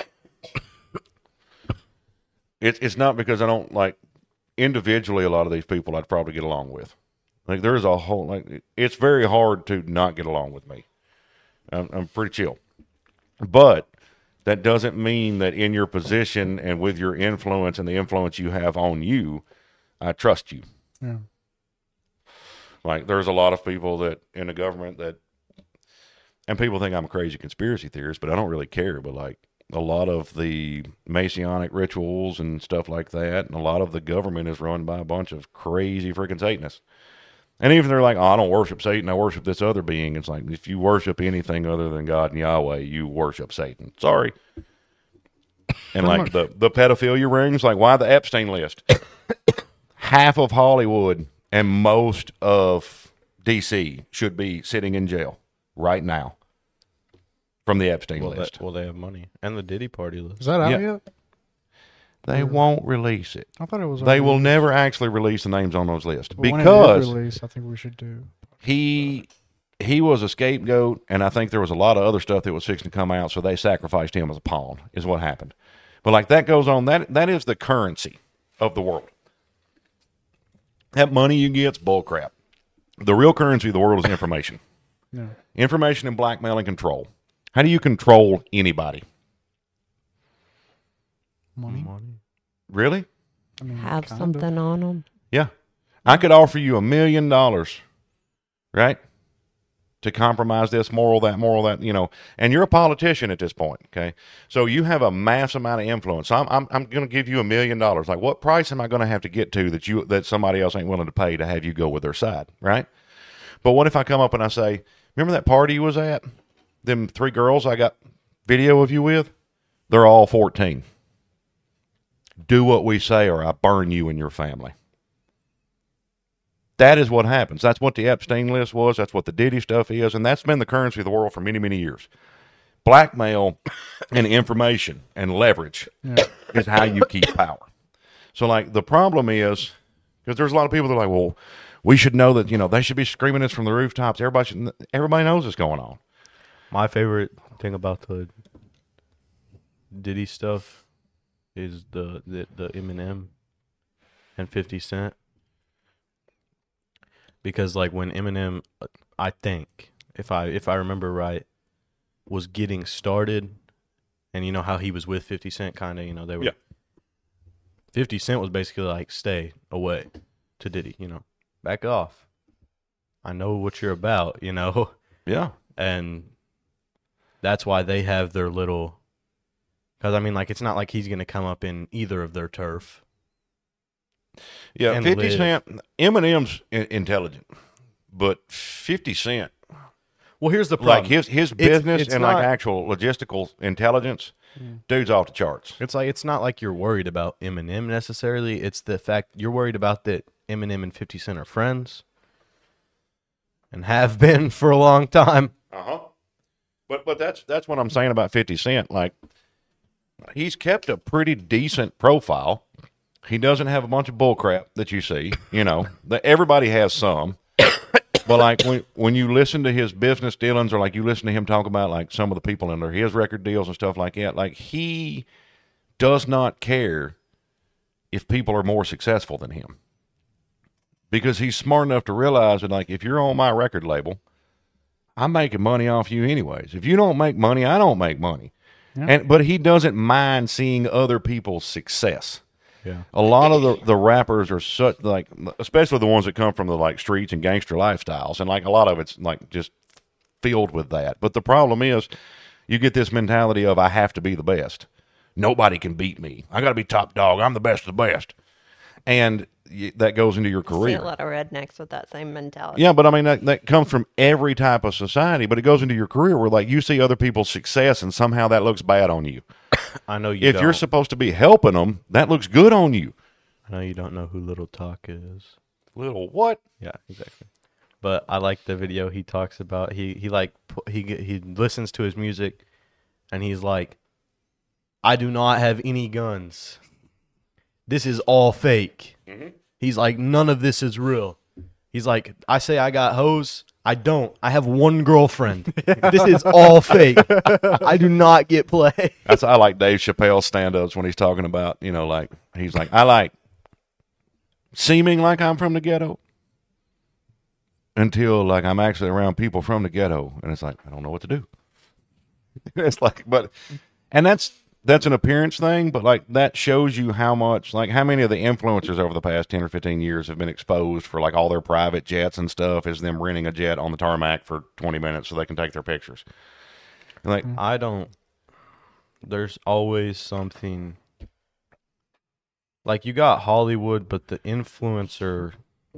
it's it's not because I don't like. Individually, a lot of these people I'd probably get along with. Like there's a whole like it's very hard to not get along with me. I'm, I'm pretty chill, but that doesn't mean that in your position and with your influence and the influence you have on you, I trust you. Yeah. Like there's a lot of people that in the government that, and people think I'm a crazy conspiracy theorist, but I don't really care. But like. A lot of the Masonic rituals and stuff like that, and a lot of the government is run by a bunch of crazy freaking Satanists. And even they're like, oh, I don't worship Satan, I worship this other being. It's like, if you worship anything other than God and Yahweh, you worship Satan. Sorry. And like the, the pedophilia rings, like why the Epstein list? Half of Hollywood and most of D C should be sitting in jail right now. From the Epstein well, list. That, well, they have money. And the Diddy party list. Is that out Yeah. yet? They won't release it. I thought it was. They already- will never actually release the names on those lists Well, when it is because released, I think we should do. he he was a scapegoat, and I think there was a lot of other stuff that was fixing to come out, so they sacrificed him as a pawn, is what happened. But like that goes on, that that is the currency of the world. That money you get's bullcrap. The real currency of the world is information. Yeah. Information and blackmail and control. How do you control anybody? Money. Money. Really? I mean, Have kinda. something on them. Yeah. I could offer you a million dollars, right? To compromise this moral, that moral, that, you know, and you're a politician at this point, okay? So you have a mass amount of influence. So I'm, I'm, I'm going to give you a million dollars. Like, what price am I going to have to get to that you, that somebody else ain't willing to pay to have you go with their side, right? But what if I come up and I say, remember that party you was at? Them three girls I got video of you with? They're all fourteen. Do what we say or I burn you and your family. That is what happens. That's what the Epstein list was. That's what the Diddy stuff is. And that's been the currency of the world for many, many years. Blackmail and information and leverage Yeah. is how you keep power. So, like, the problem is, because there's a lot of people that are like, well, we should know that, you know, they should be screaming this from the rooftops. Everybody should, everybody knows what's going on. My favorite thing about the Diddy stuff is the, the, the Eminem and fifty Cent. Because like when Eminem, I think, if I if I remember right, was getting started, and you know how he was with fifty Cent, kind of, you know, they were. Yeah. fifty Cent was basically like, stay away to Diddy, you know, back off. I know what you're about, you know. Yeah. And that's why they have their little, because I mean, like, it's not like he's going to come up in either of their turf. Yeah, And fifty live. Cent, Eminem's in- intelligent, but fifty Cent, Well, here's the problem. like his his business it's and not- like actual logistical intelligence, dude's off the charts. It's like, it's not like you're worried about Eminem necessarily. It's the fact you're worried about that Eminem and fifty Cent are friends and have been for a long time. Uh huh. But but that's that's what I'm saying about fifty Cent. Like, he's kept a pretty decent profile. He doesn't have a bunch of bullcrap that you see. You know, that everybody has some. But like when when you listen to his business dealings, or like you listen to him talk about like some of the people under his record deals and stuff like that, like he does not care if people are more successful than him, because he's smart enough to realize that, like, if you're on my record label, I'm making money off you anyways. If you don't make money, I don't make money. Yeah. And but he doesn't mind seeing other people's success. Yeah. A lot of the, the rappers are such like, especially the ones that come from the like streets and gangster lifestyles, and like a lot of it's like just filled with that. But the problem is, you get this mentality of I have to be the best. Nobody can beat me. I got to be top dog. I'm the best of the best, and y- that goes into your I see career. a lot of rednecks with that same mentality. Yeah, but I mean that, that comes from every type of society. But it goes into your career where like you see other people's success, and somehow that looks bad on you. I know you If don't. you're supposed to be helping them, that looks good on you. I know you don't know who Little Talk is. Little what? Yeah, exactly. But I like the video he talks about. He he like pu- he g- he listens to his music, and he's like, "I do not have any guns. This is all fake." He's like, "None of this is real." He's like, "I say I got hoes. I don't. I have one girlfriend. This is all fake. I do not get play." That's I like Dave Chappelle's stand-ups when he's talking about, you know, like he's like, I like seeming like I'm from the ghetto until like I'm actually around people from the ghetto, and it's like I don't know what to do. It's like, but and that's that's an appearance thing, but like that shows you how much, like how many of the influencers over the past ten or fifteen years have been exposed for like all their private jets and stuff is them renting a jet on the tarmac for twenty minutes so they can take their pictures. And like, I don't. There's always something. Like you got Hollywood, but the influencer.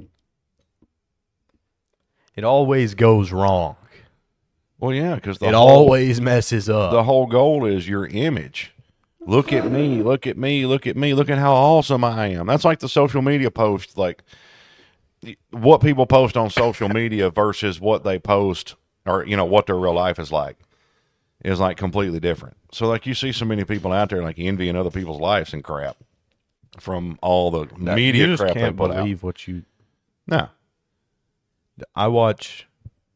It always goes wrong. well, yeah, because It always messes up. the whole goal is your image. Look at me, look at me, look at me, look at how awesome I am. That's like the social media post, like what people post on social media versus what they post or, you know, what their real life is like is like completely different. So like you see so many people out there like envying other people's lives and crap from all the That- media you just crap they can't put out. believe what you. No. I watch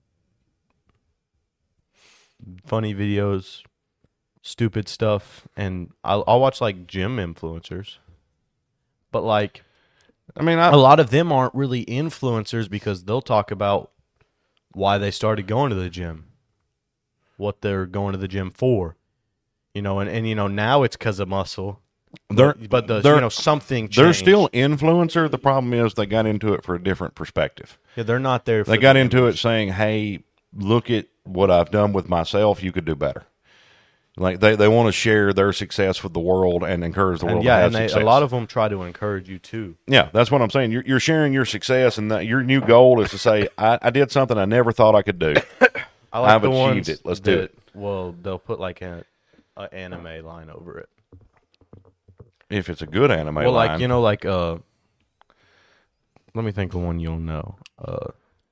funny videos, stupid stuff, and I'll, I'll watch like gym influencers. But like I mean, I, a lot of them aren't really influencers because they'll talk about why they started going to the gym, what they're going to the gym for, you know, and, and you know now it's because of muscle. they're, But, but the they're, you know something changed. they're still influencer. The problem is they got into it for a different perspective. yeah, they're not there. For They got the into it image. saying, hey, look at what I've done with myself. You could do better. Like they, they want to share their success with the world and encourage the world And yeah, to have and they, success. a lot of them try to encourage you too. yeah, that's what I'm saying. You're, you're sharing your success, and that your new goal is to say, I, I did something I never thought I could do. I like I've the achieved ones it. Let's do that- it. Well, they'll put like a, a anime line over it. If it's a good anime well, line. like you know, like uh, let me think of one you'll know. Uh,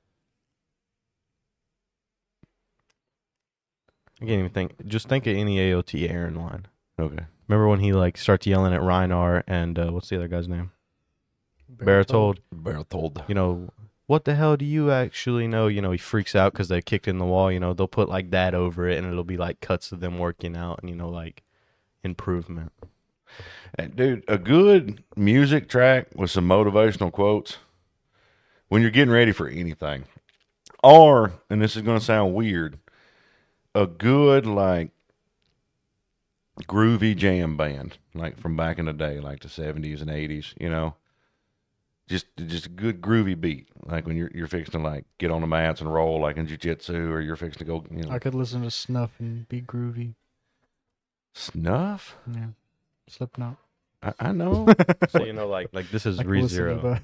I can't even think. Just think of any A O T Aaron line. Okay. Remember when he like starts yelling at Reinar and uh, what's the other guy's name? Baratold. Berthold. You know, what the hell do you actually know? You know, he freaks out because they kicked in the wall. You know, they'll put like that over it, and it'll be like cuts of them working out, and you know, like improvement. Hey, dude, a good music track with some motivational quotes when you're getting ready for anything. Or, and this is going to sound weird, a good, like, groovy jam band, like from back in the day, like the seventies and eighties, you know? Just just a good groovy beat, like when you're you're fixing to, like, get on the mats and roll, like in jiu-jitsu, or you're fixing to go, you know. I could listen to Snuff and be groovy. Snuff? Yeah. Slipknot. I, I know. So you know, like like this is I could listen to ReZero. that.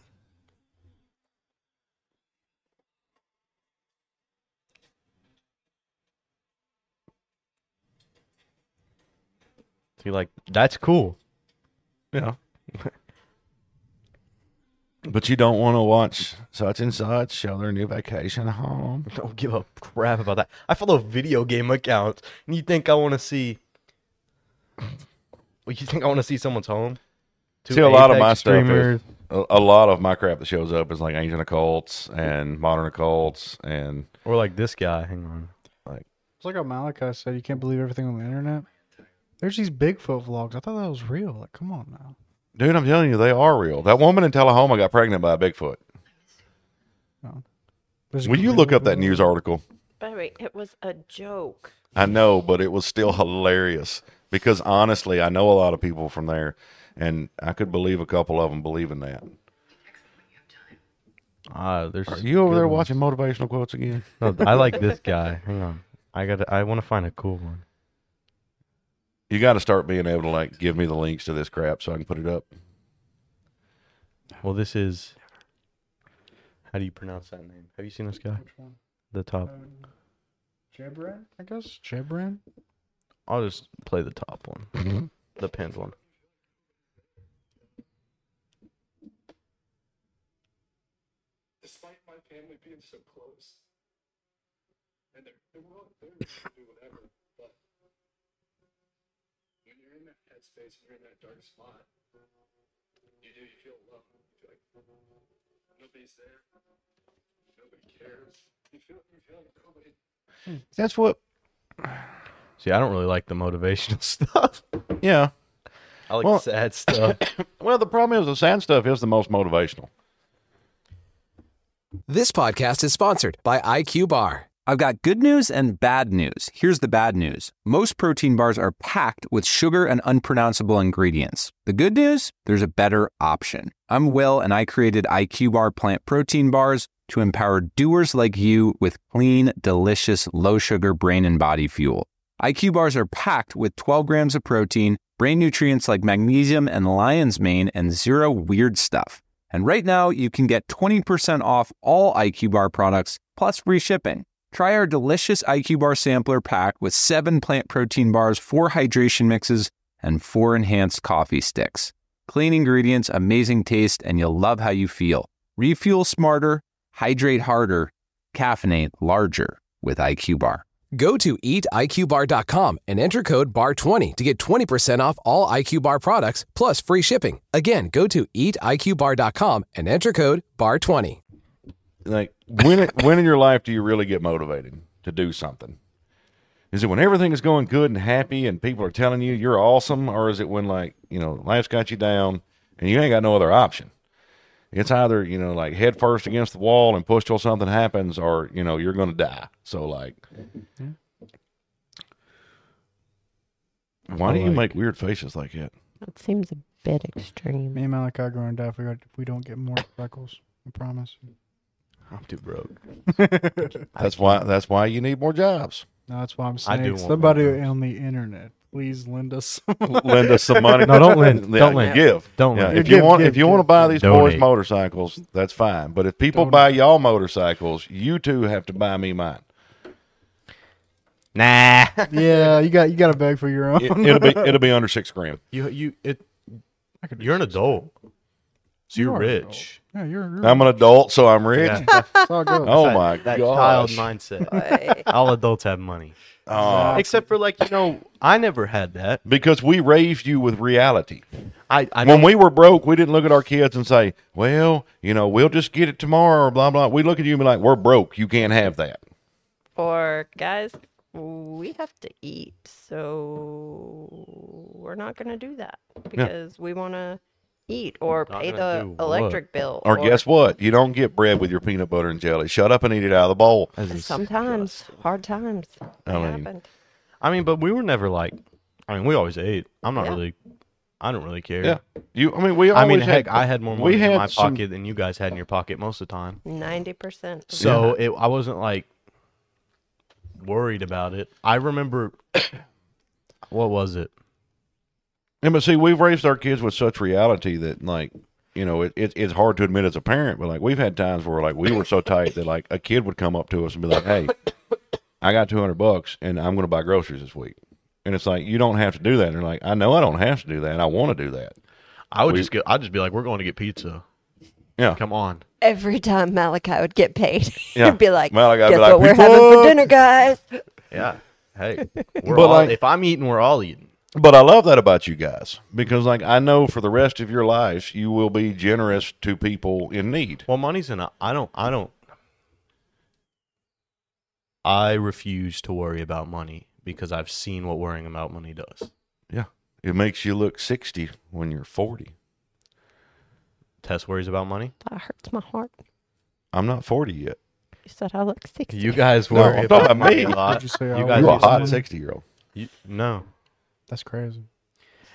So you're like, that's cool. Yeah. But you don't want to watch such and such show their new vacation home. Don't give a crap about that. I follow video game accounts, and you think I want to see? Well, you think I want to see someone's home? Two See, a lot of my Apex stuff is, streamers. a, a lot of my crap that shows up is like ancient occults and modern occults and Or like this guy. Hang on. It's like how Malachi said, you can't believe everything on the internet. There's these Bigfoot vlogs. I thought that was real. Like, come on now. dude, I'm telling you, they are real. That woman in Tullahoma got pregnant by a Bigfoot. There's Will you gorilla look up that vlogs. news article? By the way, it was a joke. I know, but it was still hilarious because honestly, I know a lot of people from there, And I could believe a couple of them believing that. Ah, there's. Are you over good there ones. watching motivational quotes again? No, I like this guy. Hang on. I got. I want to find a cool one. You got to start being able to like give me the links to this crap so I can put it up. Well, this is. How do you pronounce that name? Have you seen this guy? Which one? The top. Jebran, I guess. Jebran. I'll just play the top one. The pinned one. Despite my family being so close, and they're they're willing they're willing to do whatever, but when you're in that headspace and you're in that dark spot, you do you feel alone. You feel like nobody's there, nobody cares. You feel you feel like nobody. That's what. See, I don't really like the motivational stuff. Yeah. I like Well- the sad stuff. Well, the problem is the sad stuff is the most motivational. This podcast is sponsored by I Q Bar. I've got good news and bad news. Here's the bad news. Most protein bars are packed with sugar and unpronounceable ingredients. The good news? There's a better option. I'm Will, and I created I Q Bar plant protein bars to empower doers like you with clean, delicious, low-sugar brain and body fuel. I Q Bars are packed with twelve grams of protein, brain nutrients like magnesium and lion's mane, and zero weird stuff. And right now, you can get twenty percent off all I Q Bar products, plus free shipping. Try our delicious I Q Bar sampler pack with seven plant protein bars, four hydration mixes, and four enhanced coffee sticks. Clean ingredients, amazing taste, and you'll love how you feel. Refuel smarter, hydrate harder, caffeinate larger with I Q Bar. Go to eat I Q bar dot com and enter code B A R twenty to get twenty percent off all I Q Bar products plus free shipping. Again, go to eat I Q bar dot com and enter code B A R twenty. Like when when in your life do you really get motivated to do something? Is it when everything is going good and happy and people are telling you you're awesome, or is it when like you know life's got you down and you ain't got no other option? It's either you know like head first against the wall and push till something happens, or you know you're going to die. So like, why do you make weird faces like that? That seems a bit extreme. Me and Malachi are going to die if we, got, if we don't get more freckles. I promise. I'm too broke. That's why. That's why you need more jobs. No, that's why I'm I do saying want somebody more jobs. on the internet, please lend us. Lend us some money. No, don't lend. Yeah, Don't lend. Give. Don't Yeah, lend. if you Give, want, give, if you want to give. buy these Donate. boys motorcycles, that's fine. But if people Donate. buy y'all motorcycles, you two have to buy me mine. Nah. yeah, you got you got to beg for your own. It, it'll be it'll be under six grand. You you it. You're an adult, so You you're are an rich. yeah, you're. you're I'm an adult, so I'm rich. Yeah. That's how it goes. Oh That- my that child gosh! mindset. Boy. All adults have money, Oh, except for like you know, I never had that. because we raised you with reality. I I When know we were broke, we didn't look at our kids and say, "Well, you know, we'll just get it tomorrow," or blah blah. We look at you and be like, "We're broke. You can't have that." Or, guys, we have to eat, so we're not going to do that because we want to eat or Not pay gonna the do what? electric bill. Or guess what? You don't get bread with your peanut butter and jelly. Shut up and eat it out of the bowl. This is Sometimes, hard times. I They mean- happened. I mean, but we were never like. I mean, we always ate. I'm not Yeah. really. I don't really care. Yeah, you. I mean, we. I mean, always heck, had, I had more we money in had my some- pocket than you guys had in your pocket most of the time. ninety percent. So it, I wasn't like worried about it. I remember. What was it? And but see, we've raised our kids with such reality that like, you know, it, it it's hard to admit as a parent, but like we've had times where like we were so tight that like a kid would come up to us and be like, "Hey, I got two hundred bucks and I'm going to buy groceries this week," and it's like you don't have to do that. And they're like, "I know I don't have to do that. And I want to do that." I would We- just get. I'd just be like, "We're going to get pizza." Yeah. Come on. Every time Malachi would get paid, Yeah. he'd be like, Malachi would guess be like, what we're "Pizza!" having for dinner, guys? Yeah. Hey, we're But, all, like- if I'm eating, we're all eating. But I love that about you guys because like I know for the rest of your lives you will be generous to people in need. Well, money's in. A, I don't. I don't. I refuse to worry about money because I've seen what worrying about money does. Yeah, it makes you look sixty when you're forty. Tess worries about money. That hurts my heart. I'm not forty yet. You said I look sixty. You guys No, worry I'm about talking about money me. a lot. What'd you say? You I guys You're a use hot money. sixty year old. You, no. That's crazy.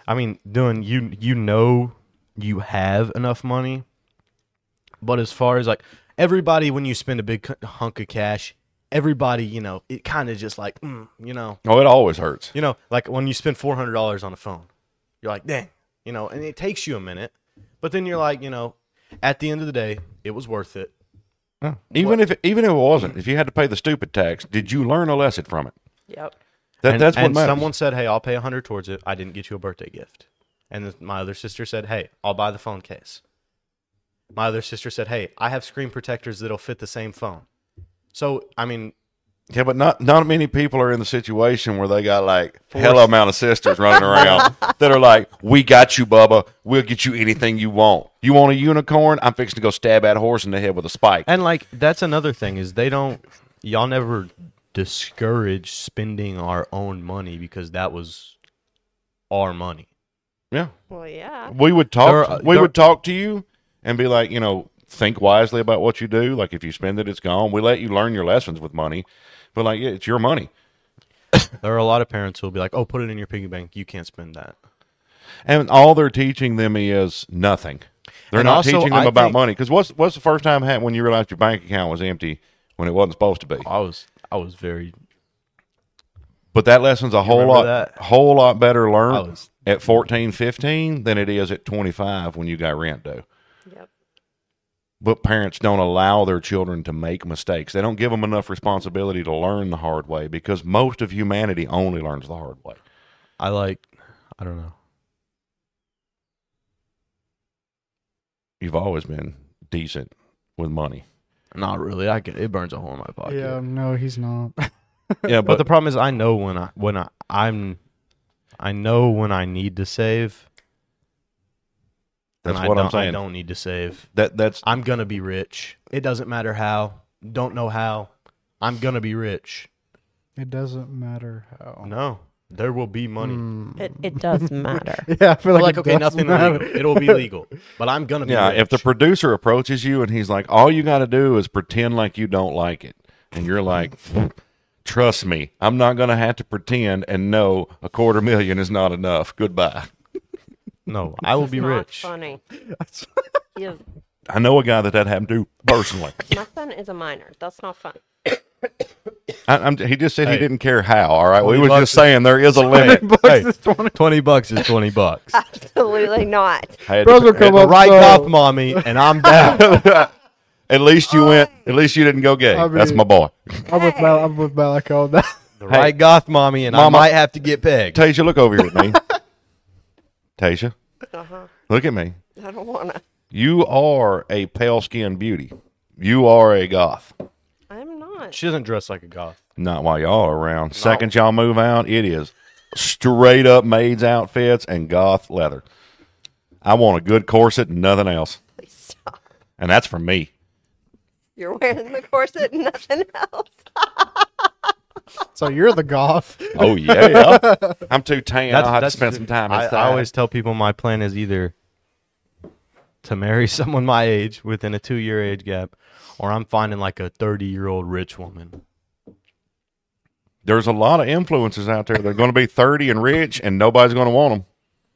I mean, doing you you know you have enough money, but as far as like everybody, when you spend a big c- hunk of cash, everybody, you know, it kind of just like, mm, you know, Oh, it always hurts. you know, like when you spend four hundred dollars on a phone, you're like, dang, you know, and it takes you a minute, but then you're like, you know, at the end of the day, it was worth it. Yeah. Even if it, even if it wasn't, if you had to pay the stupid tax, did you learn a lesson from it? Yep. That, and, that's what and matters. someone said, hey, I'll pay a hundred towards it. I didn't get you a birthday gift. And then my other sister said, hey, I'll buy the phone case. My other sister said, hey, I have screen protectors that'll fit the same phone. So, I mean, Yeah, but not not many people are in the situation where they got like hell amount of sisters running around that are like, "We got you, Bubba. We'll get you anything you want. You want a unicorn? I'm fixing to go stab that horse in the head with a spike." and like, that's another thing is they don't, y'all never discourage spending our own money because that was our money. Yeah, Well, yeah. we would talk. There are- we there- would talk to you and be like, you know, think wisely about what you do. Like if you spend it, it's gone. We let you learn your lessons with money, but like, yeah, it's your money. There are a lot of parents who will be like, oh, put it in your piggy bank. You can't spend that. And all they're teaching them is nothing. They're And not also, teaching them I about think- money. Because what's what's the first time happened when you realized your bank account was empty when it wasn't supposed to be? I was, I was very, But that lesson's a whole remember lot, that? whole lot better I learned was- at fourteen, fifteen than it is at twenty-five when you got rent due. Yep. But parents don't allow their children to make mistakes. They don't give them enough responsibility to learn the hard way because most of humanity only learns the hard way. I like, I don't know. You've always been decent with money. Not really. I get it burns a hole in my pocket. Yeah, no, he's not. Yeah, But but the problem is, I know when I when I I'm, I know when I need to save. and that's I what I'm don't- I saying. don't need to save. That that's I'm gonna be rich. It doesn't matter how. Don't know how. I'm gonna be rich. It doesn't matter how. No, there will be money. Mm. It, it does matter. Yeah, I feel But like, like, it okay, does nothing matter. illegal. It'll be legal, but I'm gonna be yeah. rich. If the producer approaches you and he's like, "All you got to do is pretend like you don't like it," and you're like, "Trust me, I'm not gonna have to pretend and know a quarter million is not enough. Goodbye." no, I will It's be not rich. funny. He is, I know a guy that that happened to personally. my son is a minor. That's not fun. I, I'm, he just said he Hey. didn't care how. All right, we twenty was bucks just is- saying there is a limit. Hey, It's twenty. twenty bucks is twenty bucks. Absolutely not. Had Bros to- will come at, up Right so- off, mommy, and I'm back. at least you went. At least you didn't go gay. I That's mean- my boy. I'm with Mal. I'm with Malak on that. The right goth, mommy, and Mama- I might have to get pegged. Tasia, look over here at me. Tasia, Uh-huh. look at me. I don't want to. You are a pale skinned beauty. You are a goth. I'm not. She doesn't dress like a goth. Not while y'all are around. Second y'all move out, it is straight up maids outfits and goth leather. I want a good corset and nothing else. Please stop. And that's for me. You're wearing the corset and nothing else. So you're the goth. Oh yeah. I'm too tan. That's- I'll have to that's- spend some time I, inside. I always tell people my plan is either to marry someone my age within a two-year age gap, or I'm finding like a thirty-year-old rich woman. There's a lot of influencers out there that are going to be thirty and rich, and nobody's going to want them.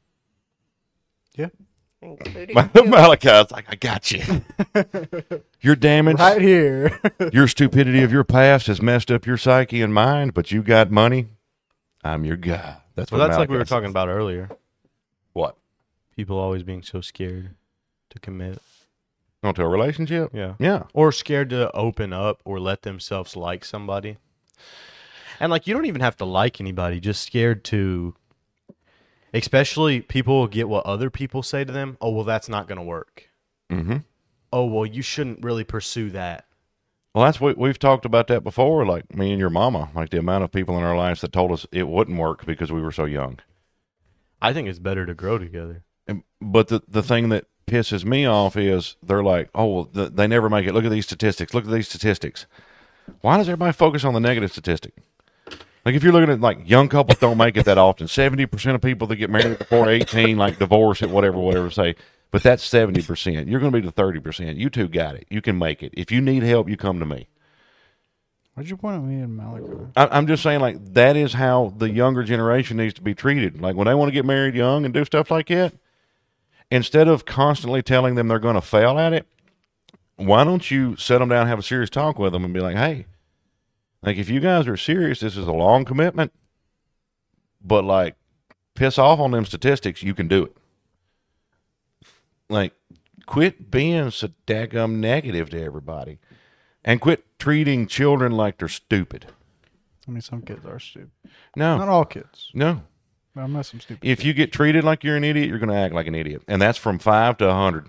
Including you. Malachi's like, I got you. Your damage, Right here. your stupidity of your past has messed up your psyche and mind, but you got money. I'm your guy. That's Well, what that's like we Malachi were talking says. about earlier. What? People always being so scared to commit. Onto a relationship? Yeah. Yeah. Or scared to open up or let themselves like somebody. And like you don't even have to like anybody, just scared to, especially people get what other people say to them. Oh, well, that's not going to work. Mm-hmm. Oh, well, you shouldn't really pursue that. Well, that's what we've talked about that before, like me and your mama, like the amount of people in our lives that told us it wouldn't work because we were so young. I think it's better to grow together. And, but the, the thing that pisses me off is they're like, oh, well, th- they never make it. Look at these statistics. Look at these statistics. Why does everybody focus on the negative statistic? Like if you're looking at like young couples don't make it that often. seventy percent of people that get married before eighteen, like divorce it, whatever, whatever say. But that's seventy percent. You're going to be the thirty percent. You two got it. You can make it. If you need help, you come to me. Why'd you point at me and Malachi? I, I'm just saying, like, that is how the younger generation needs to be treated. Like, when they want to get married young and do stuff like that, instead of constantly telling them they're going to fail at it, why don't you sit them down and have a serious talk with them and be like, hey, like, if you guys are serious, this is a long commitment, but, like, piss off on them statistics, you can do it. Like, quit being so daggum negative to everybody. And quit treating children like they're stupid. I mean, some kids are stupid. No. Not all kids. No. I met some stupid If kids. you get treated like you're an idiot, you're going to act like an idiot. And that's from five to a hundred.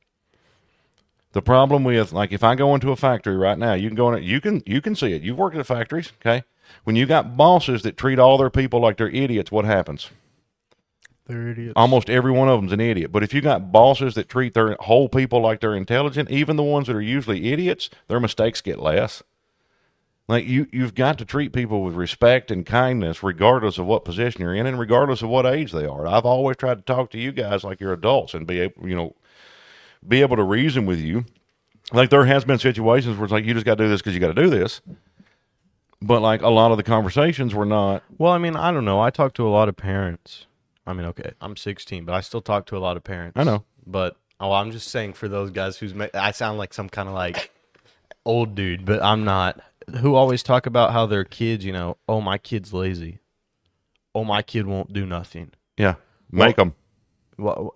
The problem with, like, if I go into a factory right now, you can go in it, you can, you can see it. You've worked at factories, okay? When you got bosses that treat all their people like they're idiots, what happens? They're idiots. Almost every one of them's an idiot. But if you got bosses that treat their whole people like they're intelligent, even the ones that are usually idiots, their mistakes get less. Like, you, you've got to treat people with respect and kindness regardless of what position you're in and regardless of what age they are. I've always tried to talk to you guys like you're adults and be able, you know, be able to reason with you. Like, there has been situations where it's like, you just got to do this because you got to do this. But, like, a lot of the conversations were not. Well, I mean, I don't know. I talk to a lot of parents. I mean, okay, I'm sixteen, but I still talk to a lot of parents. I know. But, oh, I'm just saying for those guys who's, ma- I sound like some kind of like old dude, but I'm not. Who always talk about how their kids, you know, oh, my kid's lazy. Oh, my kid won't do nothing. Yeah, make them. Well,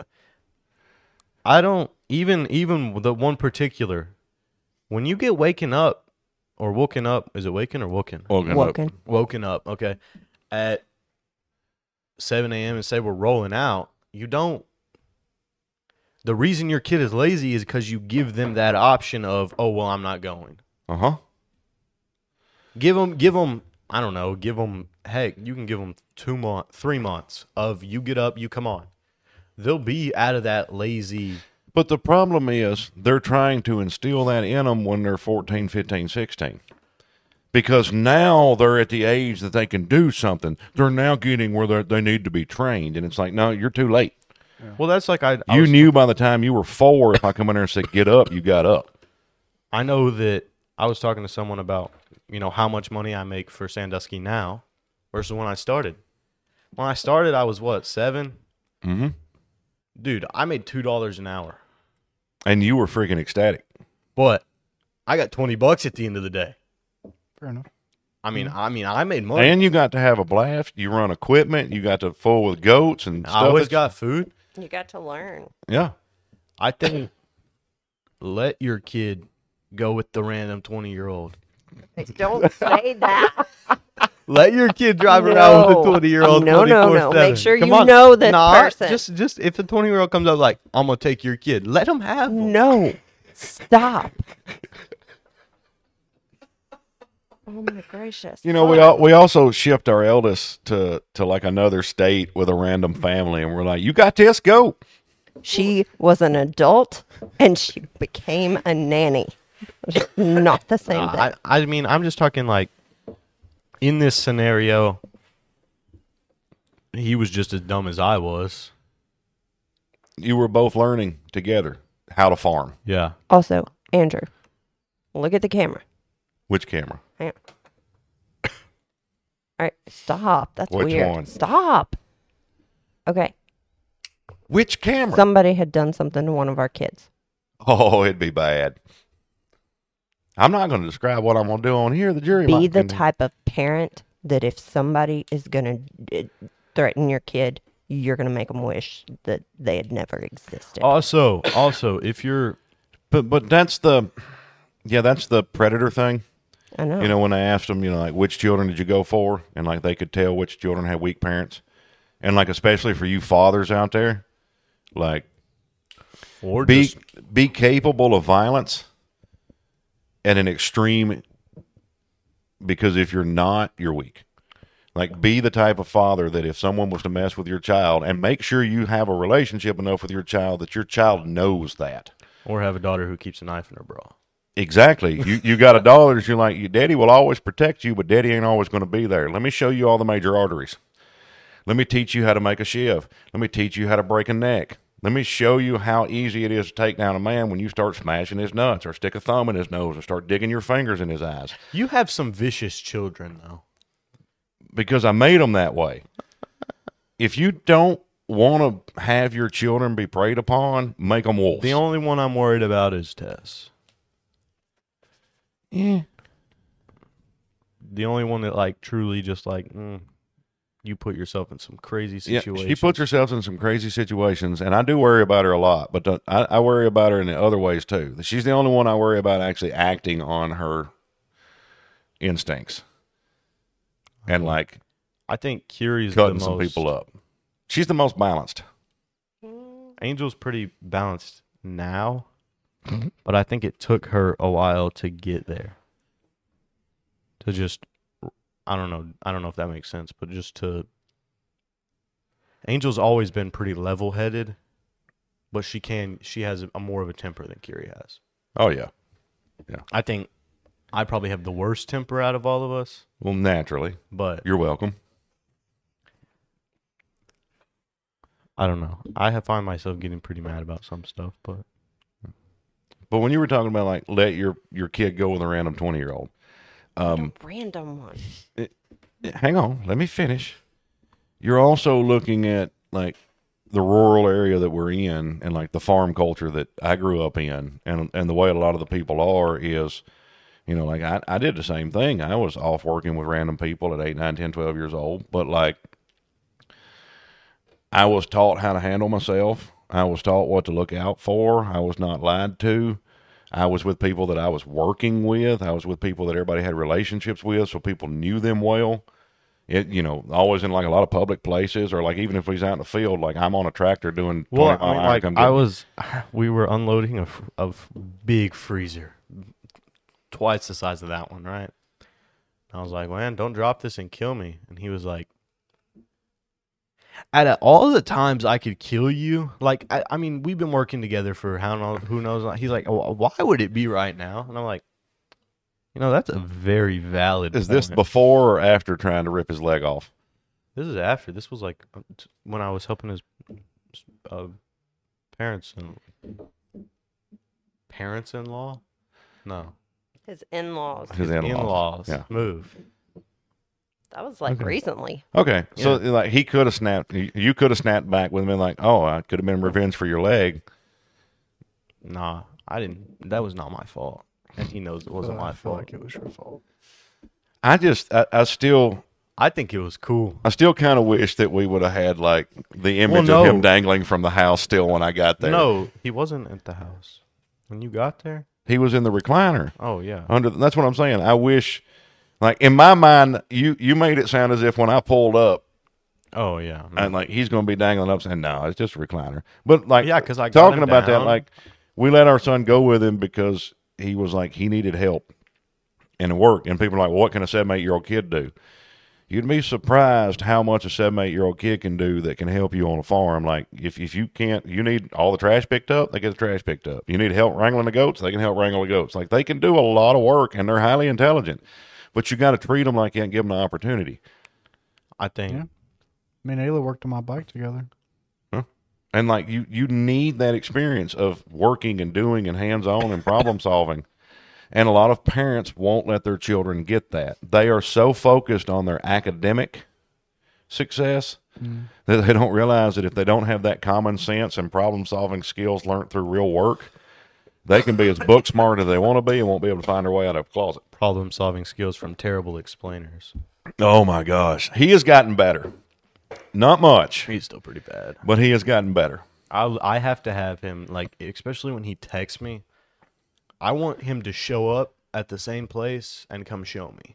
I don't, even, even the one particular, when you get waken up or woken up, is it waken or woken? Woken up. Woken. Woken up, okay, at seven a.m. and say we're rolling out, you don't. The reason your kid is lazy is because you give them that option of, oh, well, I'm not going. Uh-huh. Give them, give them, I don't know, give them, heck, you can give them two months, three months of you get up, you come on. They'll be out of that lazy. But the problem is they're trying to instill that in them when they're fourteen, fifteen, sixteen. Because now they're at the age that they can do something. They're now getting where they they need to be trained. And it's like, no, you're too late. Well, that's like I, I You was- knew by the time you were four, if I come in there and say, get up, you got up. I know that I was talking to someone about, you know, how much money I make for Sandusky now versus when I started. When I started, I was what, seven? Mm-hmm. Dude, I made two dollars an hour. And you were freaking ecstatic. But I got twenty bucks at the end of the day. Fair enough. I mean, I mean, I made money. And you got to have a blast. You run equipment. You got to fool with goats and stuff. I always that's- got food. You got to learn. Yeah. I think let your kid go with the random twenty-year-old. Hey, don't say that. Let your kid drive around with a No. twenty-year-old. No, no, no. Make sure Come you on. know this Nah, person. Just, just if a twenty-year-old comes up like, I'm gonna take your kid, let him have one. No. Stop. Oh my gracious. You know, we all, we also shipped our eldest to, to like another state with a random family, and we're like, you got this, go. She was an adult and she became a nanny. Not the same Uh, thing. I, I mean, I'm just talking like in this scenario, he was just as dumb as I was. You were both learning together how to farm. Yeah. Also, Andrew, look at the camera. Which camera? Hang on. All right, stop. That's Which weird. one? Stop. Okay, Which camera? somebody had done something to one of our kids. Oh, it'd be bad. I'm not going to describe what I'm going to do on here. The jury Be might the can- type of parent that if somebody is going to threaten your kid, you're going to make them wish that they had never existed. Also, also, if you're But but that's the, yeah, that's the predator thing. I know. You know, when I asked them, you know, like, which children did you go for? And, like, they could tell which children had weak parents. And, like, especially for you fathers out there, like, or be just, be capable of violence at an extreme, because if you're not, you're weak. Like, be the type of father that if someone was to mess with your child, and make sure you have a relationship enough with your child that your child knows that. or have a daughter who keeps a knife in her bra. Exactly. You you got a daughter that you're like, your daddy will always protect you, but daddy ain't always going to be there. Let me show you all the major arteries. Let me teach you how to make a shiv. Let me teach you how to break a neck. Let me show you how easy it is to take down a man when you start smashing his nuts or stick a thumb in his nose or start digging your fingers in his eyes. You have some vicious children, though. Because I made them that way. If you don't want to have your children be preyed upon, make them wolves. The only one I'm worried about is Tess. Yeah. The only one that, like, truly just, like, mm, you put yourself in some crazy Yeah, situations. she puts herself in some crazy situations, and I do worry about her a lot, but the, I, I worry about her in the other ways, too. She's the only one I worry about actually acting on her instincts. And, like, I think Curie's cutting the some most, people up. She's the most balanced. Angel's pretty balanced now, but I think it took her a while to get there. To just, I don't know, I don't know if that makes sense, but just to, Angel's always been pretty level-headed, but she can, she has a, a more of a temper than Curie has. Oh, yeah. I think I probably have the worst temper out of all of us, Well, naturally. but You're welcome. I don't know. I have find myself getting pretty mad about some stuff, but But when you were talking about, like, let your, your kid go with a random twenty-year-old, um, A random one. hang on, let me finish. You're also looking at, like, the rural area that we're in and, like, the farm culture that I grew up in, and and the way a lot of the people are is, you know, like, I, I did the same thing. I was off working with random people at eight, nine, ten, twelve years old, but, like, I was taught how to handle myself. I was taught what to look out for. I was not lied to. I was with people that I was working with. I was with people that everybody had relationships with, so people knew them well. It, you know, always in, like, a lot of public places, or, like, even if he's out in the field, like, I'm on a tractor doing well, twenty I mile mean, an hour, like come I get me. was, we were unloading a, f- a f- big freezer, twice the size of that one, right? I was like, man, don't drop this and kill me. And he was like, out of all the times I could kill you, like, I, I mean, we've been working together for how knows, who knows. He's like, oh, why would it be right now? And I'm like, you know, that's a very valid Is this point. before or after trying to rip his leg off? This is after. This was like uh, t- when I was helping his uh, parents and parents-in-law. No, His in-laws. His in-laws. in-laws Yeah. move. That was like Okay. recently. Okay, so like he could have snapped. You you could have snapped back with him, and like, oh, I could have been revenge for your leg. Nah, I didn't. That was not my fault, and he knows it wasn't But my I feel fault. like it was your fault. I just, I, I still, I think it was cool. I still kind of wish that we would have had like the image Well, of no. him dangling from the house still when I got there. No, he wasn't at the house when you got there. he was in the recliner Oh yeah. under. That's what I'm saying. I wish, like in my mind, you you made it sound as if when I pulled up, Oh yeah. No. and like he's going to be dangling up, saying, no, it's just a recliner. But like, Yeah, 'cause I got talking him about that, down. like we let our son go with him because he was like he needed help and work, and people are like, well, what can a seven, eight year old kid do? You'd be surprised how much a seven, eight year old kid can do that can help you on a farm. Like if if you can't, you need all the trash picked up, they get the trash picked up. You need help wrangling the goats, they can help wrangle the goats. Like they can do a lot of work, and they're highly intelligent. But you got to treat them like you and give them the opportunity. I think. Yeah. Me and Ayla worked on my bike together. And like you, you need that experience of working and doing and hands on and problem solving. And a lot of parents won't let their children get that. They are so focused on their academic success that they don't realize that if they don't have that common sense and problem solving skills learned through real work, they can be as book smart as they want to be and won't be able to find their way out of a closet. Problem solving skills from terrible explainers. Oh my gosh. He has gotten better. Not much, He's still pretty bad. but he has gotten better. I I have to have him, like, especially when he texts me. I want him to show up at the same place and come show me.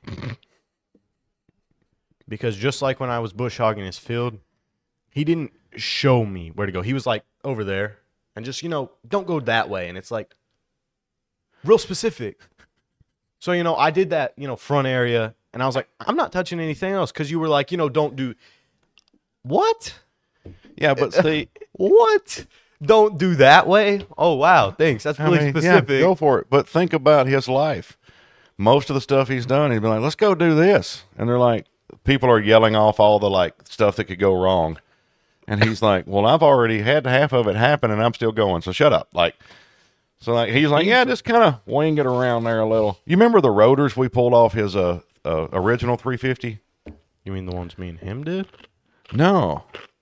Because just like when I was bush hogging his field, he didn't show me where to go. He was like, over there, and just, you know, don't go that way. And it's like, real specific. So, you know, I did that, you know, front area, and I was like, I'm not touching anything else, because you were like, you know, don't do. What? Yeah, but see, What? Don't do that way? Oh, wow. Thanks. That's I really mean, specific. Yeah, go for it. But think about his life. Most of the stuff he's done, he's been like, let's go do this. And they're like, people are yelling off all the like stuff that could go wrong. And he's like, well, I've already had half of it happen and I'm still going. So shut up. Like, so like, he's like, yeah, just kind of wing it around there a little. You remember the rotors we pulled off his, uh, uh original three fifty? You mean the ones me and him did? No.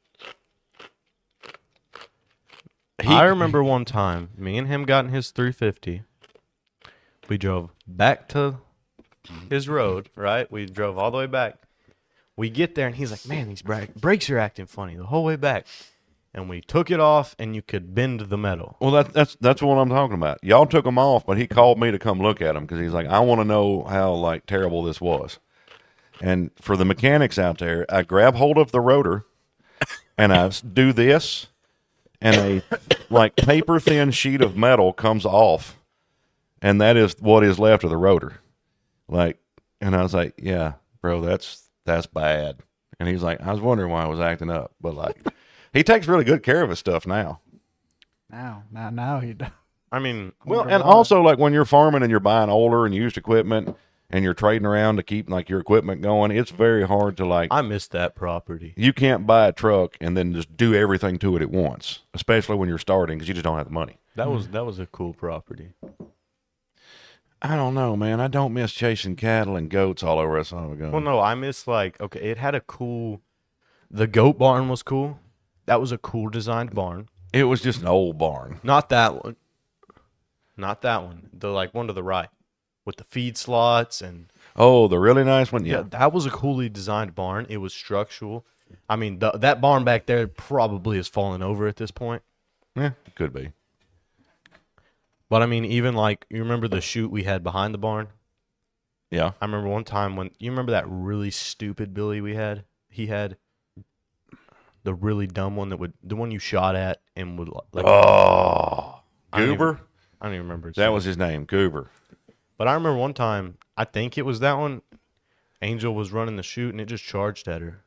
He, I remember one time, me and him got in his three fifty. We drove back to his road, right? We drove all the way back. We get there, and he's like, man, these bra- brakes are acting funny the whole way back. And we took it off, and you could bend the metal. Well, that, that's that's what I'm talking about. Y'all took them off, but he called me to come look at them because he's like, I want to know how, like, terrible this was. And for the mechanics out there, I grab hold of the rotor, and I do this, and a, like, paper-thin sheet of metal comes off, and that is what is left of the rotor. Like, and I was like, yeah, bro, that's that's bad. And he's like, I was wondering why I was acting up. But, like, he takes really good care of his stuff now. Now, now, now he does. I mean, Well, and also, like, when you're farming and you're buying older and used equipment and you're trading around to keep, like, your equipment going, it's very hard to, like, I missed that property. you can't buy a truck and then just do everything to it at once, especially when you're starting because you just don't have the money. That was that was a cool property. I don't know, man. I don't miss chasing cattle and goats all over us. Well, Well, no, I miss, like, okay, it had a cool, the goat barn was cool. That was a cool designed barn. It was just an old barn. Not that one. Not that one. The, like, one to the right with the feed slots and Oh, the really nice one? yeah, Yeah. that was a coolly designed barn. It was structural. I mean, the, that barn back there probably is falling over at this point. Yeah, it could be. But I mean, even like, you remember the chute we had behind the barn? Yeah. I remember one time when, you remember that really stupid Billy we had? He had the really dumb one that would, the one you shot at and would like. Oh, I don't even- Goober? I don't even remember. his That name. was his name, Goober. But I remember one time, I think it was that one, Angel was running the chute and it just charged at her.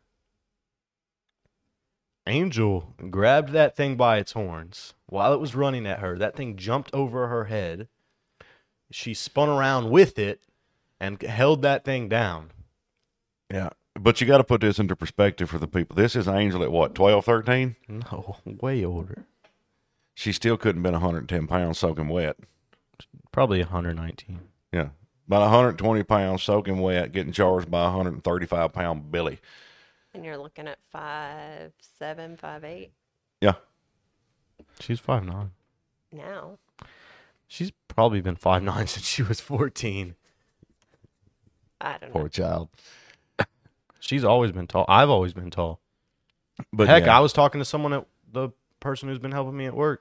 Angel grabbed that thing by its horns while it was running at her. That thing jumped over her head. She spun around with it and held that thing down. Yeah. But you got to put this into perspective for the people. This is Angel at what, twelve, thirteen? No, way older. She still couldn't have been one hundred ten pounds soaking wet. Probably one hundred nineteen. Yeah. About one hundred twenty pounds soaking wet, getting charged by a one hundred thirty-five pound Billy. And you're looking at five, seven, five, eight Yeah. She's five nine. now. She's probably been five nine since she was fourteen. I don't know. Poor child. She's always been tall. I've always been tall. But Heck, yeah. I was talking to someone at the person who's been helping me at work.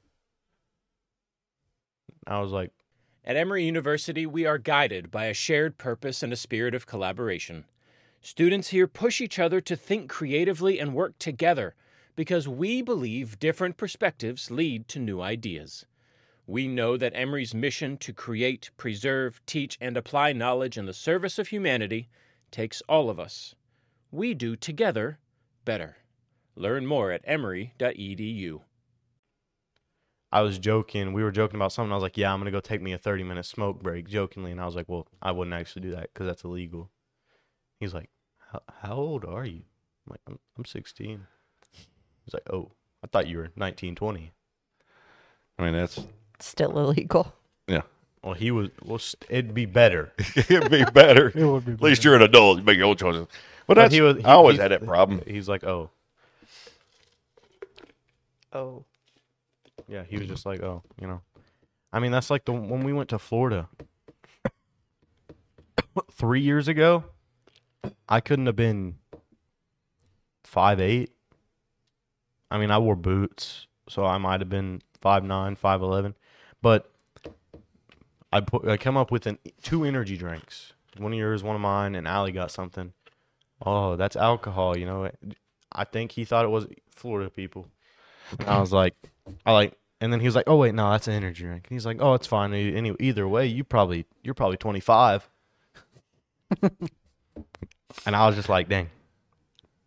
I was like, At Emory University, we are guided by a shared purpose and a spirit of collaboration. Students here push each other to think creatively and work together because we believe different perspectives lead to new ideas. We know that Emory's mission to create, preserve, teach, and apply knowledge in the service of humanity takes all of us. We do together better. Learn more at emory dot e d u. I was joking. We were joking about something. I was like, yeah, I'm going to go take me a thirty minute smoke break, jokingly. And I was like, well, I wouldn't actually do that because that's illegal. He's like, how old are you? I'm like, I'm, I'm sixteen. He's like, oh, I thought you were nineteen, twenty. I mean, that's, Still illegal. yeah. Well, he was, well, st- it'd be better. It'd be better. It would be At least you're an adult. You make your own choices. But But that's, he was- he- I always he- had that problem. He's like, oh. Oh. Yeah, he was just like, oh, you know. I mean, that's like the when we went to Florida three years ago. I couldn't have been five eight. I mean, I wore boots, so I might have been five nine, five eleven. But I put I come up with an, two energy drinks. One of yours, one of mine, and Allie got something. Oh, that's alcohol, you know. I think he thought it was Florida people. And I was like, I like, and then he was like, "Oh wait, no, that's an energy drink." And he's like, "Oh, it's fine. Anyway, either way, you probably you're probably twenty-five." And I was just like, "Dang,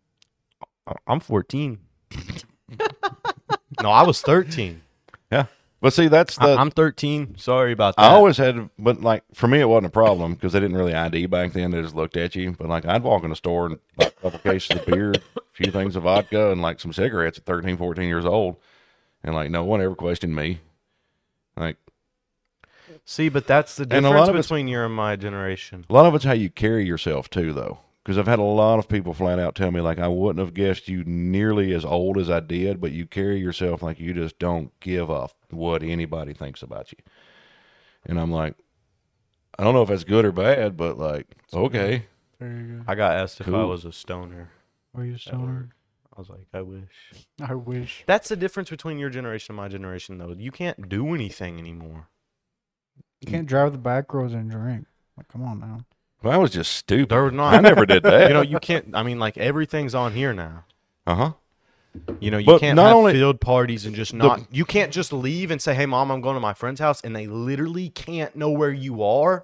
I- I'm fourteen." No, I was thirteen. Yeah. But see, that's the. I, I'm thirteen. Sorry about that. I always had, but like for me, it wasn't a problem because they didn't really I D back then. They just looked at you. But like, I'd walk in the store and buy a couple cases of beer, a few things of vodka, and like some cigarettes at thirteen, fourteen years old, and like no one ever questioned me. Like, See, but that's the And a lot difference of it's- between your and my generation. a lot of it's how you carry yourself too, though. Because I've had a lot of people flat out tell me like I wouldn't have guessed you nearly as old as I did, but you carry yourself like you just don't give a what anybody thinks about you. And I'm like, I don't know if that's good or bad, but like, okay. Very good. I got asked if I Cool. was a stoner. Are you a stoner? I was like, I wish. I wish. That's the difference between your generation and my generation, though. You can't do anything anymore. You can't drive the back roads and drink. Like, come on now. Well, I was just stupid. They're not. I never did that. You know, you can't. I mean, like everything's on here now. uh huh. You know, you But can't not have only- field parties and just not. You can't just leave and say, "Hey, mom, I'm going to my friend's house," and they literally can't know where you are.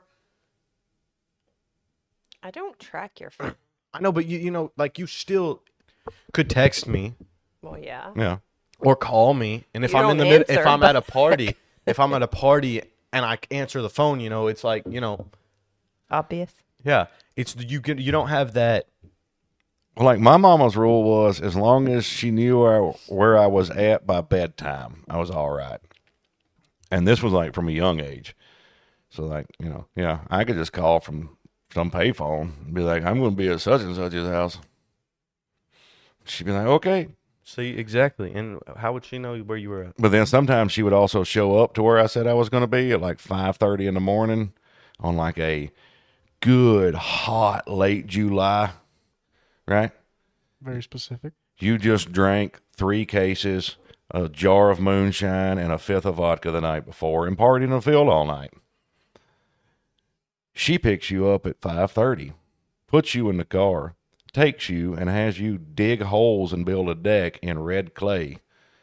I don't track your phone. I know, but you, you know, like you still could text me Well, yeah. Yeah. or call me, and if You I'm in don't the mid, if answer, I'm but- at a party, if I'm at a party and I answer the phone, you know, it's like, you know, Obvious. yeah, it's you can you don't have that. Well, like my mama's rule was, as long as she knew where, where I was at by bedtime, I was all right. And this was like from a young age. So like, you know, yeah, I could just call from some payphone and be like, I'm going to be at such and such's house. She'd be like, okay. See, exactly. And how would she know where you were at? But then sometimes she would also show up to where I said I was going to be at like five thirty in the morning on like a good, hot, late July, right? Very specific. You just drank three cases, a jar of moonshine, and a fifth of vodka the night before and partied in the field all night. She picks you up at five thirty, puts you in the car, takes you, and has you dig holes and build a deck in red clay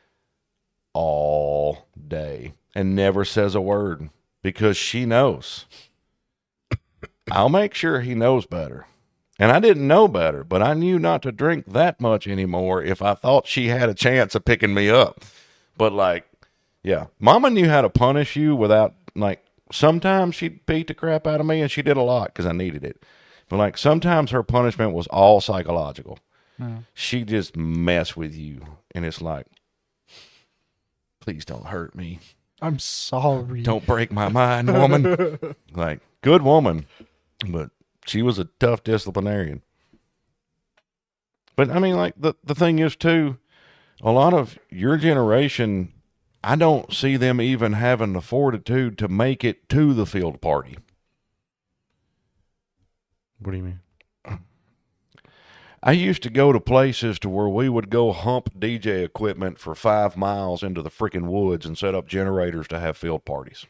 all day and never says a word because she knows. I'll make sure he knows better. And I didn't know better, but I knew not to drink that much anymore if I thought she had a chance of picking me up. But, like, yeah, Mama knew how to punish you without, like, sometimes she'd beat the crap out of me, and she did a lot because I needed it. But, like, sometimes her punishment was all psychological. No. She just mess with you, and it's like, please don't hurt me. I'm sorry. Don't break my mind, woman. Like, good woman, but she was a tough disciplinarian. But I mean, like, the, the thing is too, a lot of your generation, I don't see them even having the fortitude to make it to the field party. What do you mean? I used to go to places to where we would go hump D J equipment for five miles into the freaking woods and set up generators to have field parties.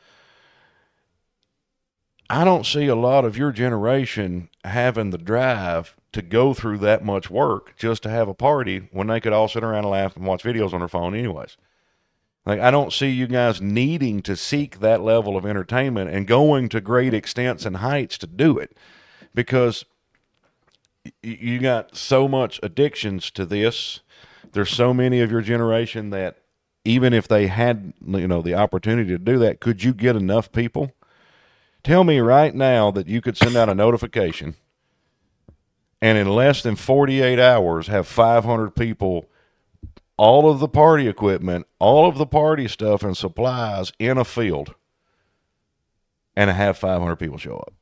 I don't see a lot of your generation having the drive to go through that much work just to have a party when they could all sit around and laugh and watch videos on their phone anyways. Like, I don't see you guys needing to seek that level of entertainment and going to great extents and heights to do it because you got so much addictions to this. There's so many of your generation that even if they had, you know, the opportunity to do that, could you get enough people? Tell me right now that you could send out a notification and in less than forty-eight hours have five hundred people, all of the party equipment, all of the party stuff and supplies in a field, and have five hundred people show up.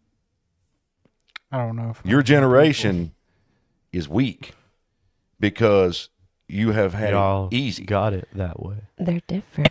I don't know. If Your generation is weak because you have had Y'all it easy. got it that way. They're different.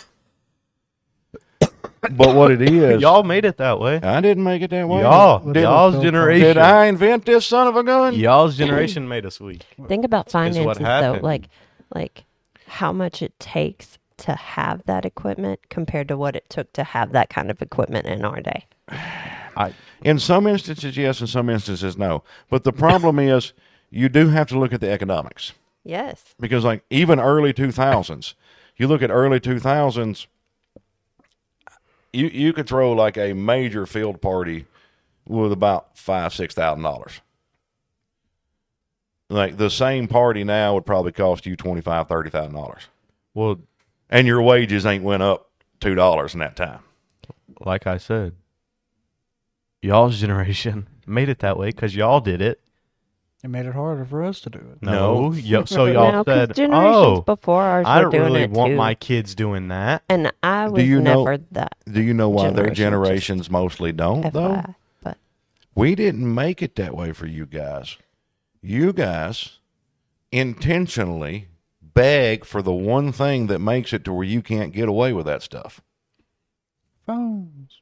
But what it is, Y'all made it that way. I didn't make it that way. Y'all, Did- y'all's did- generation. Did I invent this son of a gun? Y'all's generation made us weak. Think about what finances though, happened. like like how much it takes to have that equipment compared to what it took to have that kind of equipment in our day. I In some instances, yes. In some instances, no. But the problem is you do have to look at the economics. Yes. Because, like, even early two thousands, you look at early two thousands, you, you could throw, like, a major field party with about five, six thousand dollars. Like, the same party now would probably cost you twenty-five, thirty thousand dollars. well, and your wages ain't went up two dollars in that time. Like I said, y'all's generation made it that way because y'all did it. It made it harder for us to do it. No, No. yo, so y'all No, 'cause said, generations "Oh, before ours I were don't doing really it want too. my kids doing that." And I was you know- never that. Do you know why their Generation, generations mostly don't, F Y though? I, but We didn't make it that way for you guys. You guys intentionally beg for the one thing that makes it to where you can't get away with that stuff. Phones.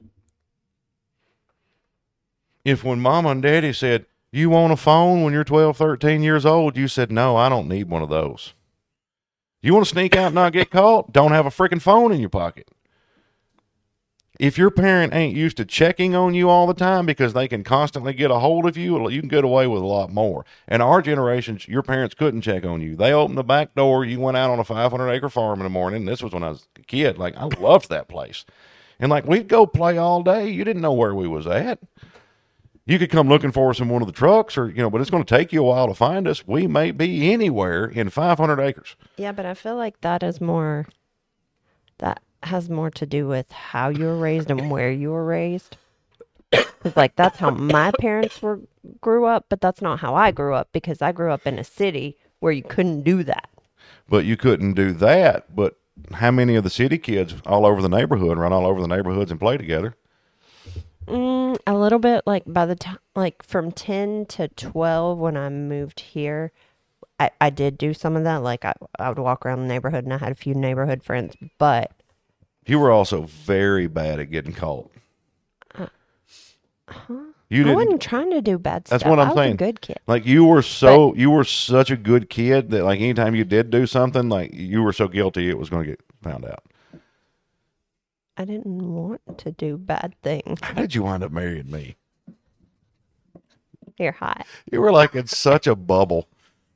If when mama and daddy said, you want a phone when you're twelve, thirteen years old, you said, no, I don't need one of those. You want to sneak out and not get caught? Don't have a freaking phone in your pocket. If your parent ain't used to checking on you all the time because they can constantly get a hold of you, you can get away with a lot more. And our generation, your parents couldn't check on you. They opened the back door. You went out on a five hundred acre farm in the morning. This was when I was a kid. Like, I loved that place. And like, we'd go play all day. You didn't know where we was at. You could come looking for us in one of the trucks or, you know, but it's going to take you a while to find us. We may be anywhere in five hundred acres. yeah, but I feel like that is more, that has more to do with how you were raised and where you were raised. Because, like, that's how my parents were grew up, but that's not how I grew up because I grew up in a city where you couldn't do that. But you couldn't do that. But how many of the city kids all over the neighborhood run all over the neighborhoods and play together? Mm, a little bit, like by the time, like from ten to twelve when I moved here, I, I did do some of that. Like I, I would walk around the neighborhood and I had a few neighborhood friends, but You were also very bad at getting caught. huh? You I didn't. wasn't trying to do bad That's stuff. what I'm I was saying. a good kid. Like you were so you were such a good kid that like anytime you did do something, like you were so guilty it was going to get found out. I didn't want to do bad things. How did you wind up marrying me? You're hot. You were like in such a bubble.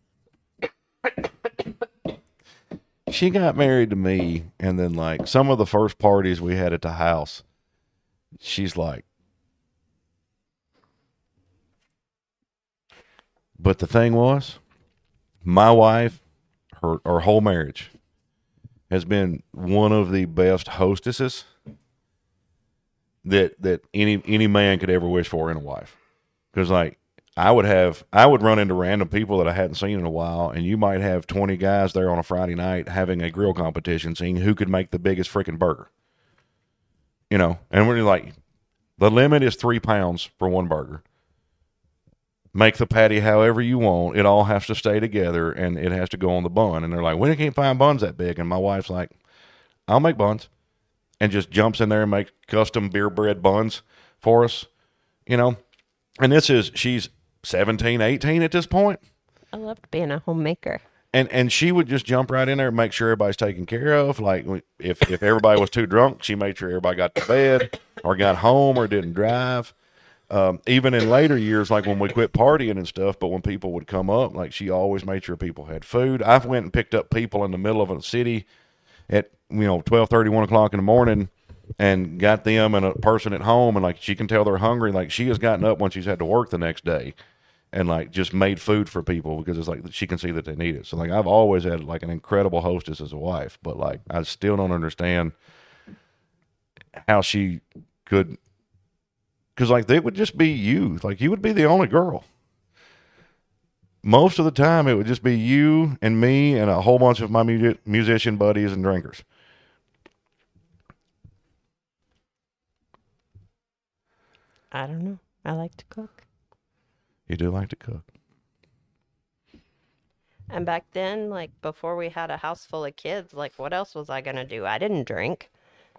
She got married to me, and then like some of the first parties we had at the house, she's like, but the thing was, my wife, her her whole marriage has been one of the best hostesses that that any any man could ever wish for in a wife. Because like I would have, I would run into random people that I hadn't seen in a while, and you might have twenty guys there on a Friday night having a grill competition, seeing who could make the biggest freaking burger. You know, and we're like, the limit is three pounds for one burger. Make the patty however you want. It all has to stay together, and it has to go on the bun. And they're like, we can't find buns that big. And my wife's like, I'll make buns. And just jumps in there and makes custom beer bread buns for us, you know. And this is, she's seventeen, eighteen at this point. I loved being a homemaker. And and she would just jump right in there and make sure everybody's taken care of. Like if, if everybody was too drunk, she made sure everybody got to bed or got home or didn't drive. Um, even in later years, like when we quit partying and stuff, but when people would come up, like she always made sure people had food. I went and picked up people in the middle of a city at, you know, twelve thirty, one o'clock in the morning and got them and a person at home, and like she can tell they're hungry. Like she has gotten up when she's had to work the next day and like just made food for people because it's like she can see that they need it. So like I've always had like an incredible hostess as a wife, but like I still don't understand how she could, because like they would just be you, like you would be the only girl. Most of the time, it would just be you and me and a whole bunch of my mu- musician buddies and drinkers. I don't know. I like to cook. You do like to cook. And back then, like before we had a house full of kids, like what else was I going to do? I didn't drink.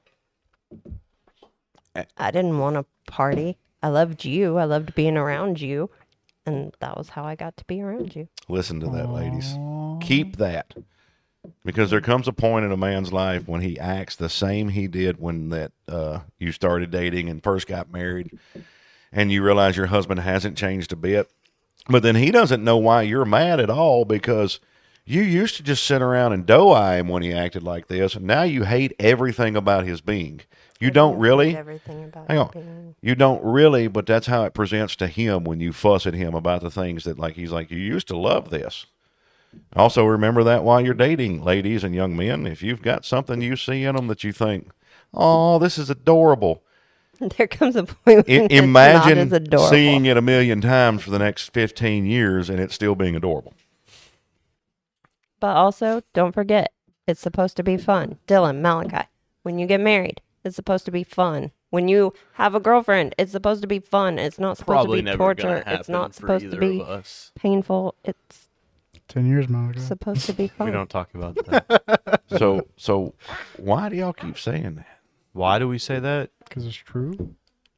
I didn't want to party. I loved you. I loved being around you. And that was how I got to be around you. Listen to that, ladies. Keep that. Because there comes a point in a man's life when he acts the same he did when that uh, you started dating and first got married, and you realize your husband hasn't changed a bit. But then he doesn't know why you're mad at all, because you used to just sit around and doe-eye him when he acted like this, and now you hate everything about his being. You don't really? Everything about Hang on. being- You don't really, but that's how it presents to him when you fuss at him about the things that, like, he's like, you used to love this. Also, remember that while you're dating, ladies and young men, if you've got something you see in them that you think, oh, this is adorable. There comes a point when I- it's imagine not as adorable. seeing it a million times for the next fifteen years and it still being adorable. But also, don't forget, it's supposed to be fun. Dylan, Malachi, when you get married, it's supposed to be fun. When you have a girlfriend, it's supposed to be fun. It's not supposed Probably to be never torture. gonna It's happen not for supposed to either be of us. painful. It's Ten years, Malachi. supposed to be fun. We don't talk about that. So, so why do y'all keep saying that? Why do we say that? Because it's true.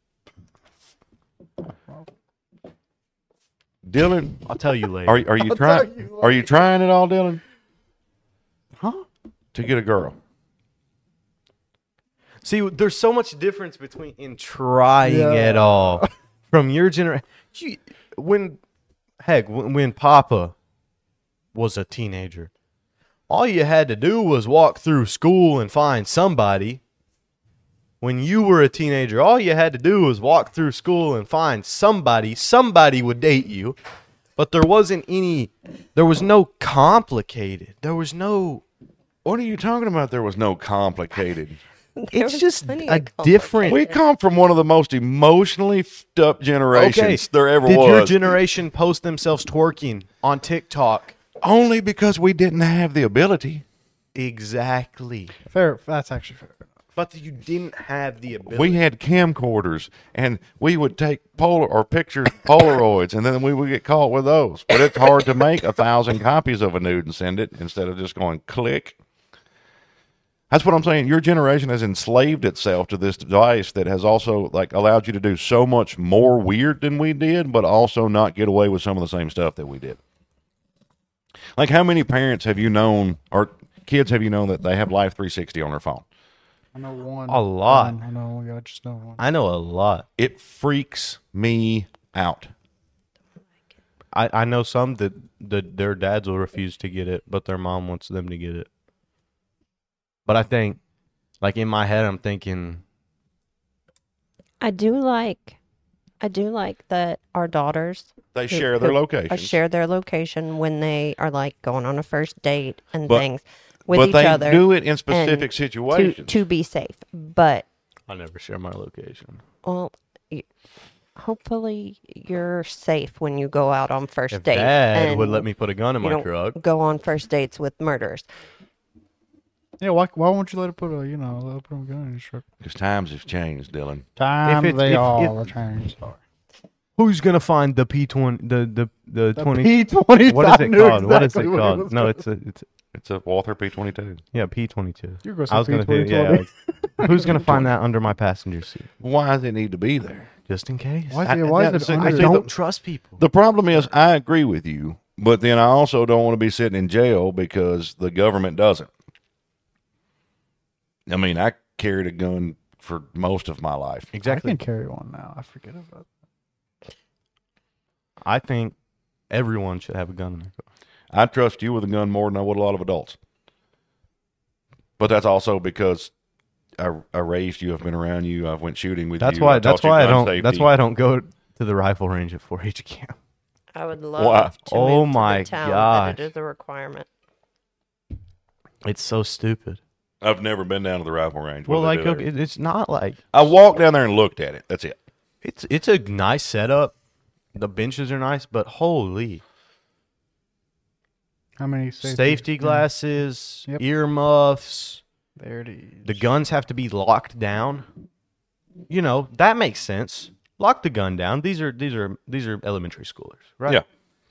Dylan, I'll tell you later. are are you trying? Are you trying it all, Dylan? Huh? To get a girl? See, there's so much difference between in trying Yeah. it all from your generation. When, heck, when, when Papa was a teenager, all you had to do was walk through school and find somebody. When you were a teenager, all you had to do was walk through school and find somebody. Somebody would date you, but there wasn't any. There was no complicated. There was no. What are you talking about? There was no complicated. There It's was just plenty a of different. We come from one of the most emotionally f***ed up generations there ever Did was. your generation post themselves twerking on TikTok? Only because we didn't have the ability. Exactly. Fair. That's actually fair. But you didn't have the ability. We had camcorders, and we would take polar or pictures, Polaroids, and then we would get caught with those. But it's hard to make a thousand copies of a nude and send it instead of just going click. That's what I'm saying. Your generation has enslaved itself to this device that has also like allowed you to do so much more weird than we did, but also not get away with some of the same stuff that we did. Like, how many parents have you known, or kids have you known, that they have Life three sixty on their phone? I know one. A lot. One. I know. I just know one. I know a lot. It freaks me out. I, I know some that, that their dads will refuse to get it, but their mom wants them to get it. But I think, like in my head, I'm thinking, I do like, I do like that our daughters They who- share their who, uh, locations. share their location when they are like going on a first date and But- things with but each they other. do it in and specific to, situations. to be safe. But I never share my location. well, y- hopefully you're safe when you go out on first If dates. Dad and would let me put a gun in you my don't truck, go on first dates with murders. Yeah. Why? Why won't you let it put a? You know, let it put a gun in his truck. Because times have changed, Dylan. Time it's- they if- all if- change. who's gonna find the P twenty, the the the, The twenty? P twenty. What is I it knew called? What is it exactly what called? was No, gonna- it's a it's It's a Walther P twenty-two. yeah P twenty-two. You're gonna I was say gonna P say yeah. twenty. like, who's gonna find that under my passenger seat Why does it need to be there? just in case? Why is I- it? Why yeah, is it see, I I under? see don't the- trust people. The problem is, I agree with you, but then I also don't want to be sitting in jail because the government doesn't. I mean, I carried a gun for most of my life. I Exactly. can carry one now. I forget about. I think everyone should have a gun in their car. I trust you with a gun more than I would a lot of adults. But that's also because I, I raised you, I've been around you, I've went shooting with That's you. why. I That's taught you why I gun don't. safety. That's why I don't go to the rifle range at four H camp. I would love Why? to Oh move my to the town, gosh. but it is a requirement. It's so stupid. I've never been down to the rifle range. Well, What do like they do okay, there? it's not like I walked down there and looked at it. That's it. it's it's a nice setup. The benches are nice, but holy How many safety, safety glasses, Yep. earmuffs. There it is. The guns have to be locked down. You know that makes sense. Lock the gun down. These are these are these are elementary schoolers, right? Yeah.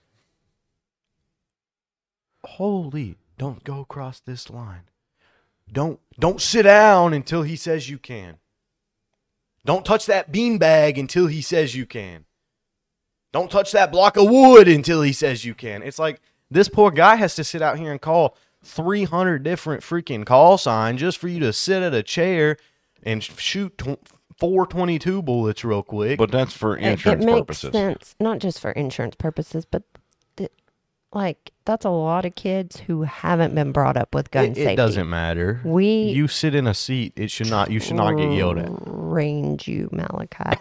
Holy! Don't go across this line. Don't don't sit down until he says you can. Don't touch that beanbag until he says you can. Don't touch that block of wood until he says you can. It's like this poor guy has to sit out here and call three hundred different freaking call signs just for you to sit at a chair and sh- shoot tw- four twenty-two bullets real quick. But that's for It- insurance it, makes purposes. sense, not just for insurance purposes, but th- like that's a lot of kids who haven't been brought up with gun it, safety. it doesn't matter. We You sit in a seat. It should not. You should not get yelled at. range you, Malachi.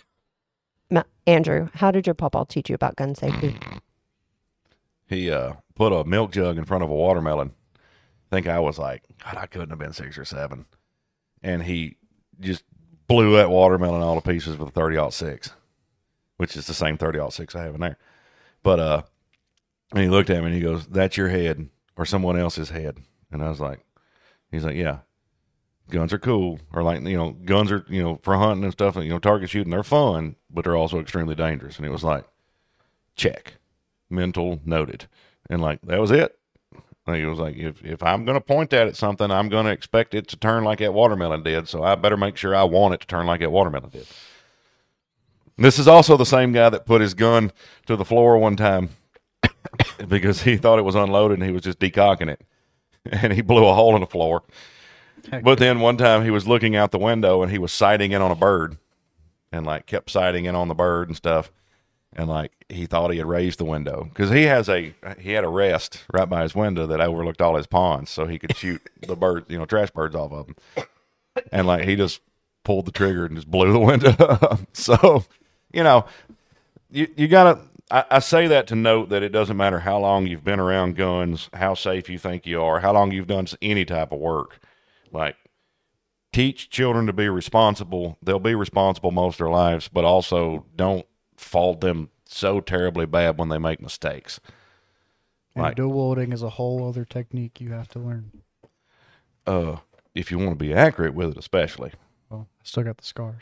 Ma- Andrew, how did your papa teach you about gun safety? He uh, put a milk jug in front of a watermelon. I think I was like, God, I couldn't have been six or seven. And he just blew that watermelon all to pieces with a thirty aught six, which is the same thirty aught six I have in there. But uh, and he looked at me and he goes, "That's your head or someone else's head." And I was like, he's like, "Yeah, guns are cool, or like, you know, guns are, you know, for hunting and stuff, and, you know, target shooting, they're fun, but they're also extremely dangerous." And it was like, check, mental noted, and like that was it. Like, it was like, if if I'm gonna point that at something, I'm gonna expect it to turn like that watermelon did. So I better make sure I want it to turn like that watermelon did. This is also the same guy that put his gun to the floor one time because he thought it was unloaded and he was just decocking it, and he blew a hole in the floor. Heck. But then one time he was looking out the window and he was sighting in on a bird, and like kept sighting in on the bird and stuff. And like he thought he had raised the window because he has a he had a rest right by his window that overlooked all his ponds, so he could shoot the birds, you know, trash birds off of them. And like he just pulled the trigger and just blew the window up. So, you know, you you gotta. I, I say that to note that it doesn't matter how long you've been around guns, how safe you think you are, how long you've done any type of work. Like, teach children to be responsible. They'll be responsible most of their lives, but also don't fault them so terribly bad when they make mistakes. And Like, dual wielding is a whole other technique you have to learn. uh, if you want to be accurate with it, especially. Well, I still got the scars.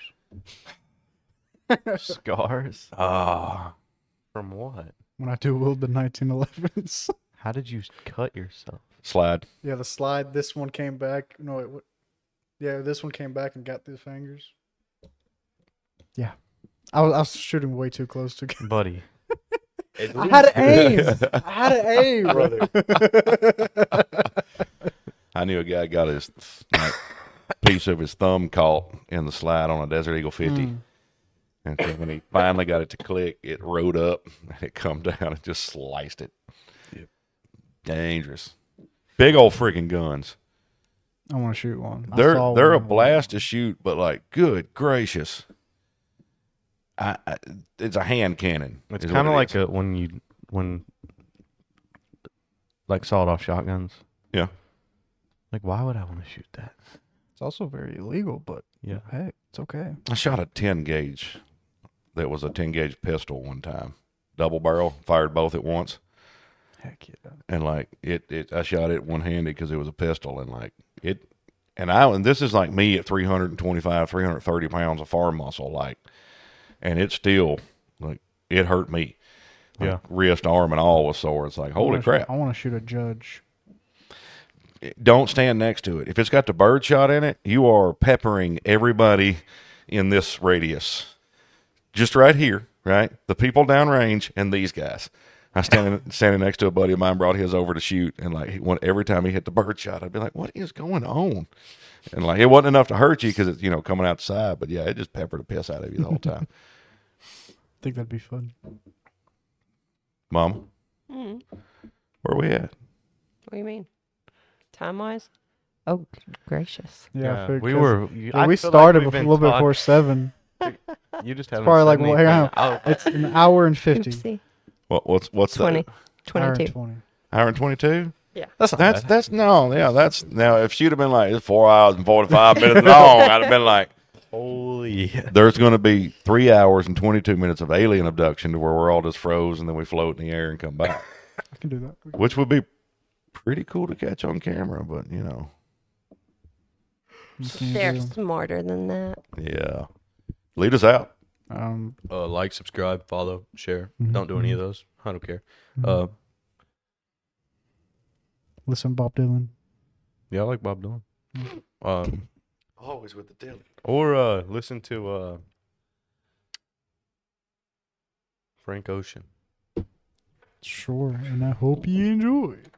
Scars? Ah, From what? When I dual wield the nineteen elevens. How did you cut yourself? slide. Yeah, the slide. This one came back. No, it. w- Yeah, this one came back and got the fingers. Yeah, I was I was shooting way too close to. Buddy. I had to aim. I had to aim, brother. I knew a guy got his like, piece of his thumb caught in the slide on a Desert Eagle fifty. Mm. And so when he finally got it to click, it rode up and it come down and just sliced it. Yep. Dangerous. Big old freaking guns. I want to shoot one. I They're saw they're a one. blast to shoot, but like, good gracious. I, I it's a hand cannon. It's is kind of what it like is. a, when you, when, like sawed off shotguns. Yeah. Like, why would I want to shoot that? It's also very illegal, but Yeah. hey, it's okay. I shot a ten gauge. That was a ten gauge pistol one time. Double barrel, fired both at once. Heck yeah. And like it, it I shot it one handed because it was a pistol, and like it, and I, and this is like me at three hundred twenty-five, three hundred thirty pounds of farm muscle, like, and it still, like, it hurt me. Like, Yeah. wrist, arm, and all was sore. It's like, holy crap. I want to shoot a judge. Don't stand next to it. If it's got the bird shot in it, you are peppering everybody in this radius. Just right here, right? The people downrange and these guys. I standing standing next to a buddy of mine, brought his over to shoot, and like he, one, every time he hit the bird shot, I'd be like, "What is going on?" And like it wasn't enough to hurt you because it's, you know, coming outside, but yeah, it just peppered the piss out of you the whole time. I think that'd be fun. Mama, Mm. where we at? What do you mean? Time wise? Oh, gracious. Yeah, I figured, we 'cause- were. You, well, I we feel like started we've before, a been little bit talk- before seven. You just haven't. probably said like, well, hang anything. on. I'll- It's an hour and fifty. Oopsie. What what's what's twenty. that? Hour and twenty-two. twenty. Hour and twenty two? Yeah. That's not That's bad. that's no, yeah, that's now if she'd have been like it's four hours and forty five minutes long, I'd have been like, Holy. there's going to be three hours and twenty two minutes of alien abduction to where we're all just froze and then we float in the air and come back, I can do that. which would be pretty cool to catch on camera. But you know, You can They're do- smarter than that. yeah, lead us out. Um, Uh, like, subscribe, follow, share. Mhm, Don't do any of mhm. those. I don't care. mhm. Uh, listen, Bob Dylan. yeah, I like Bob Dylan. Um, Always with the Dylan. or uh, listen to uh, Frank Ocean. Sure, and I hope you enjoy.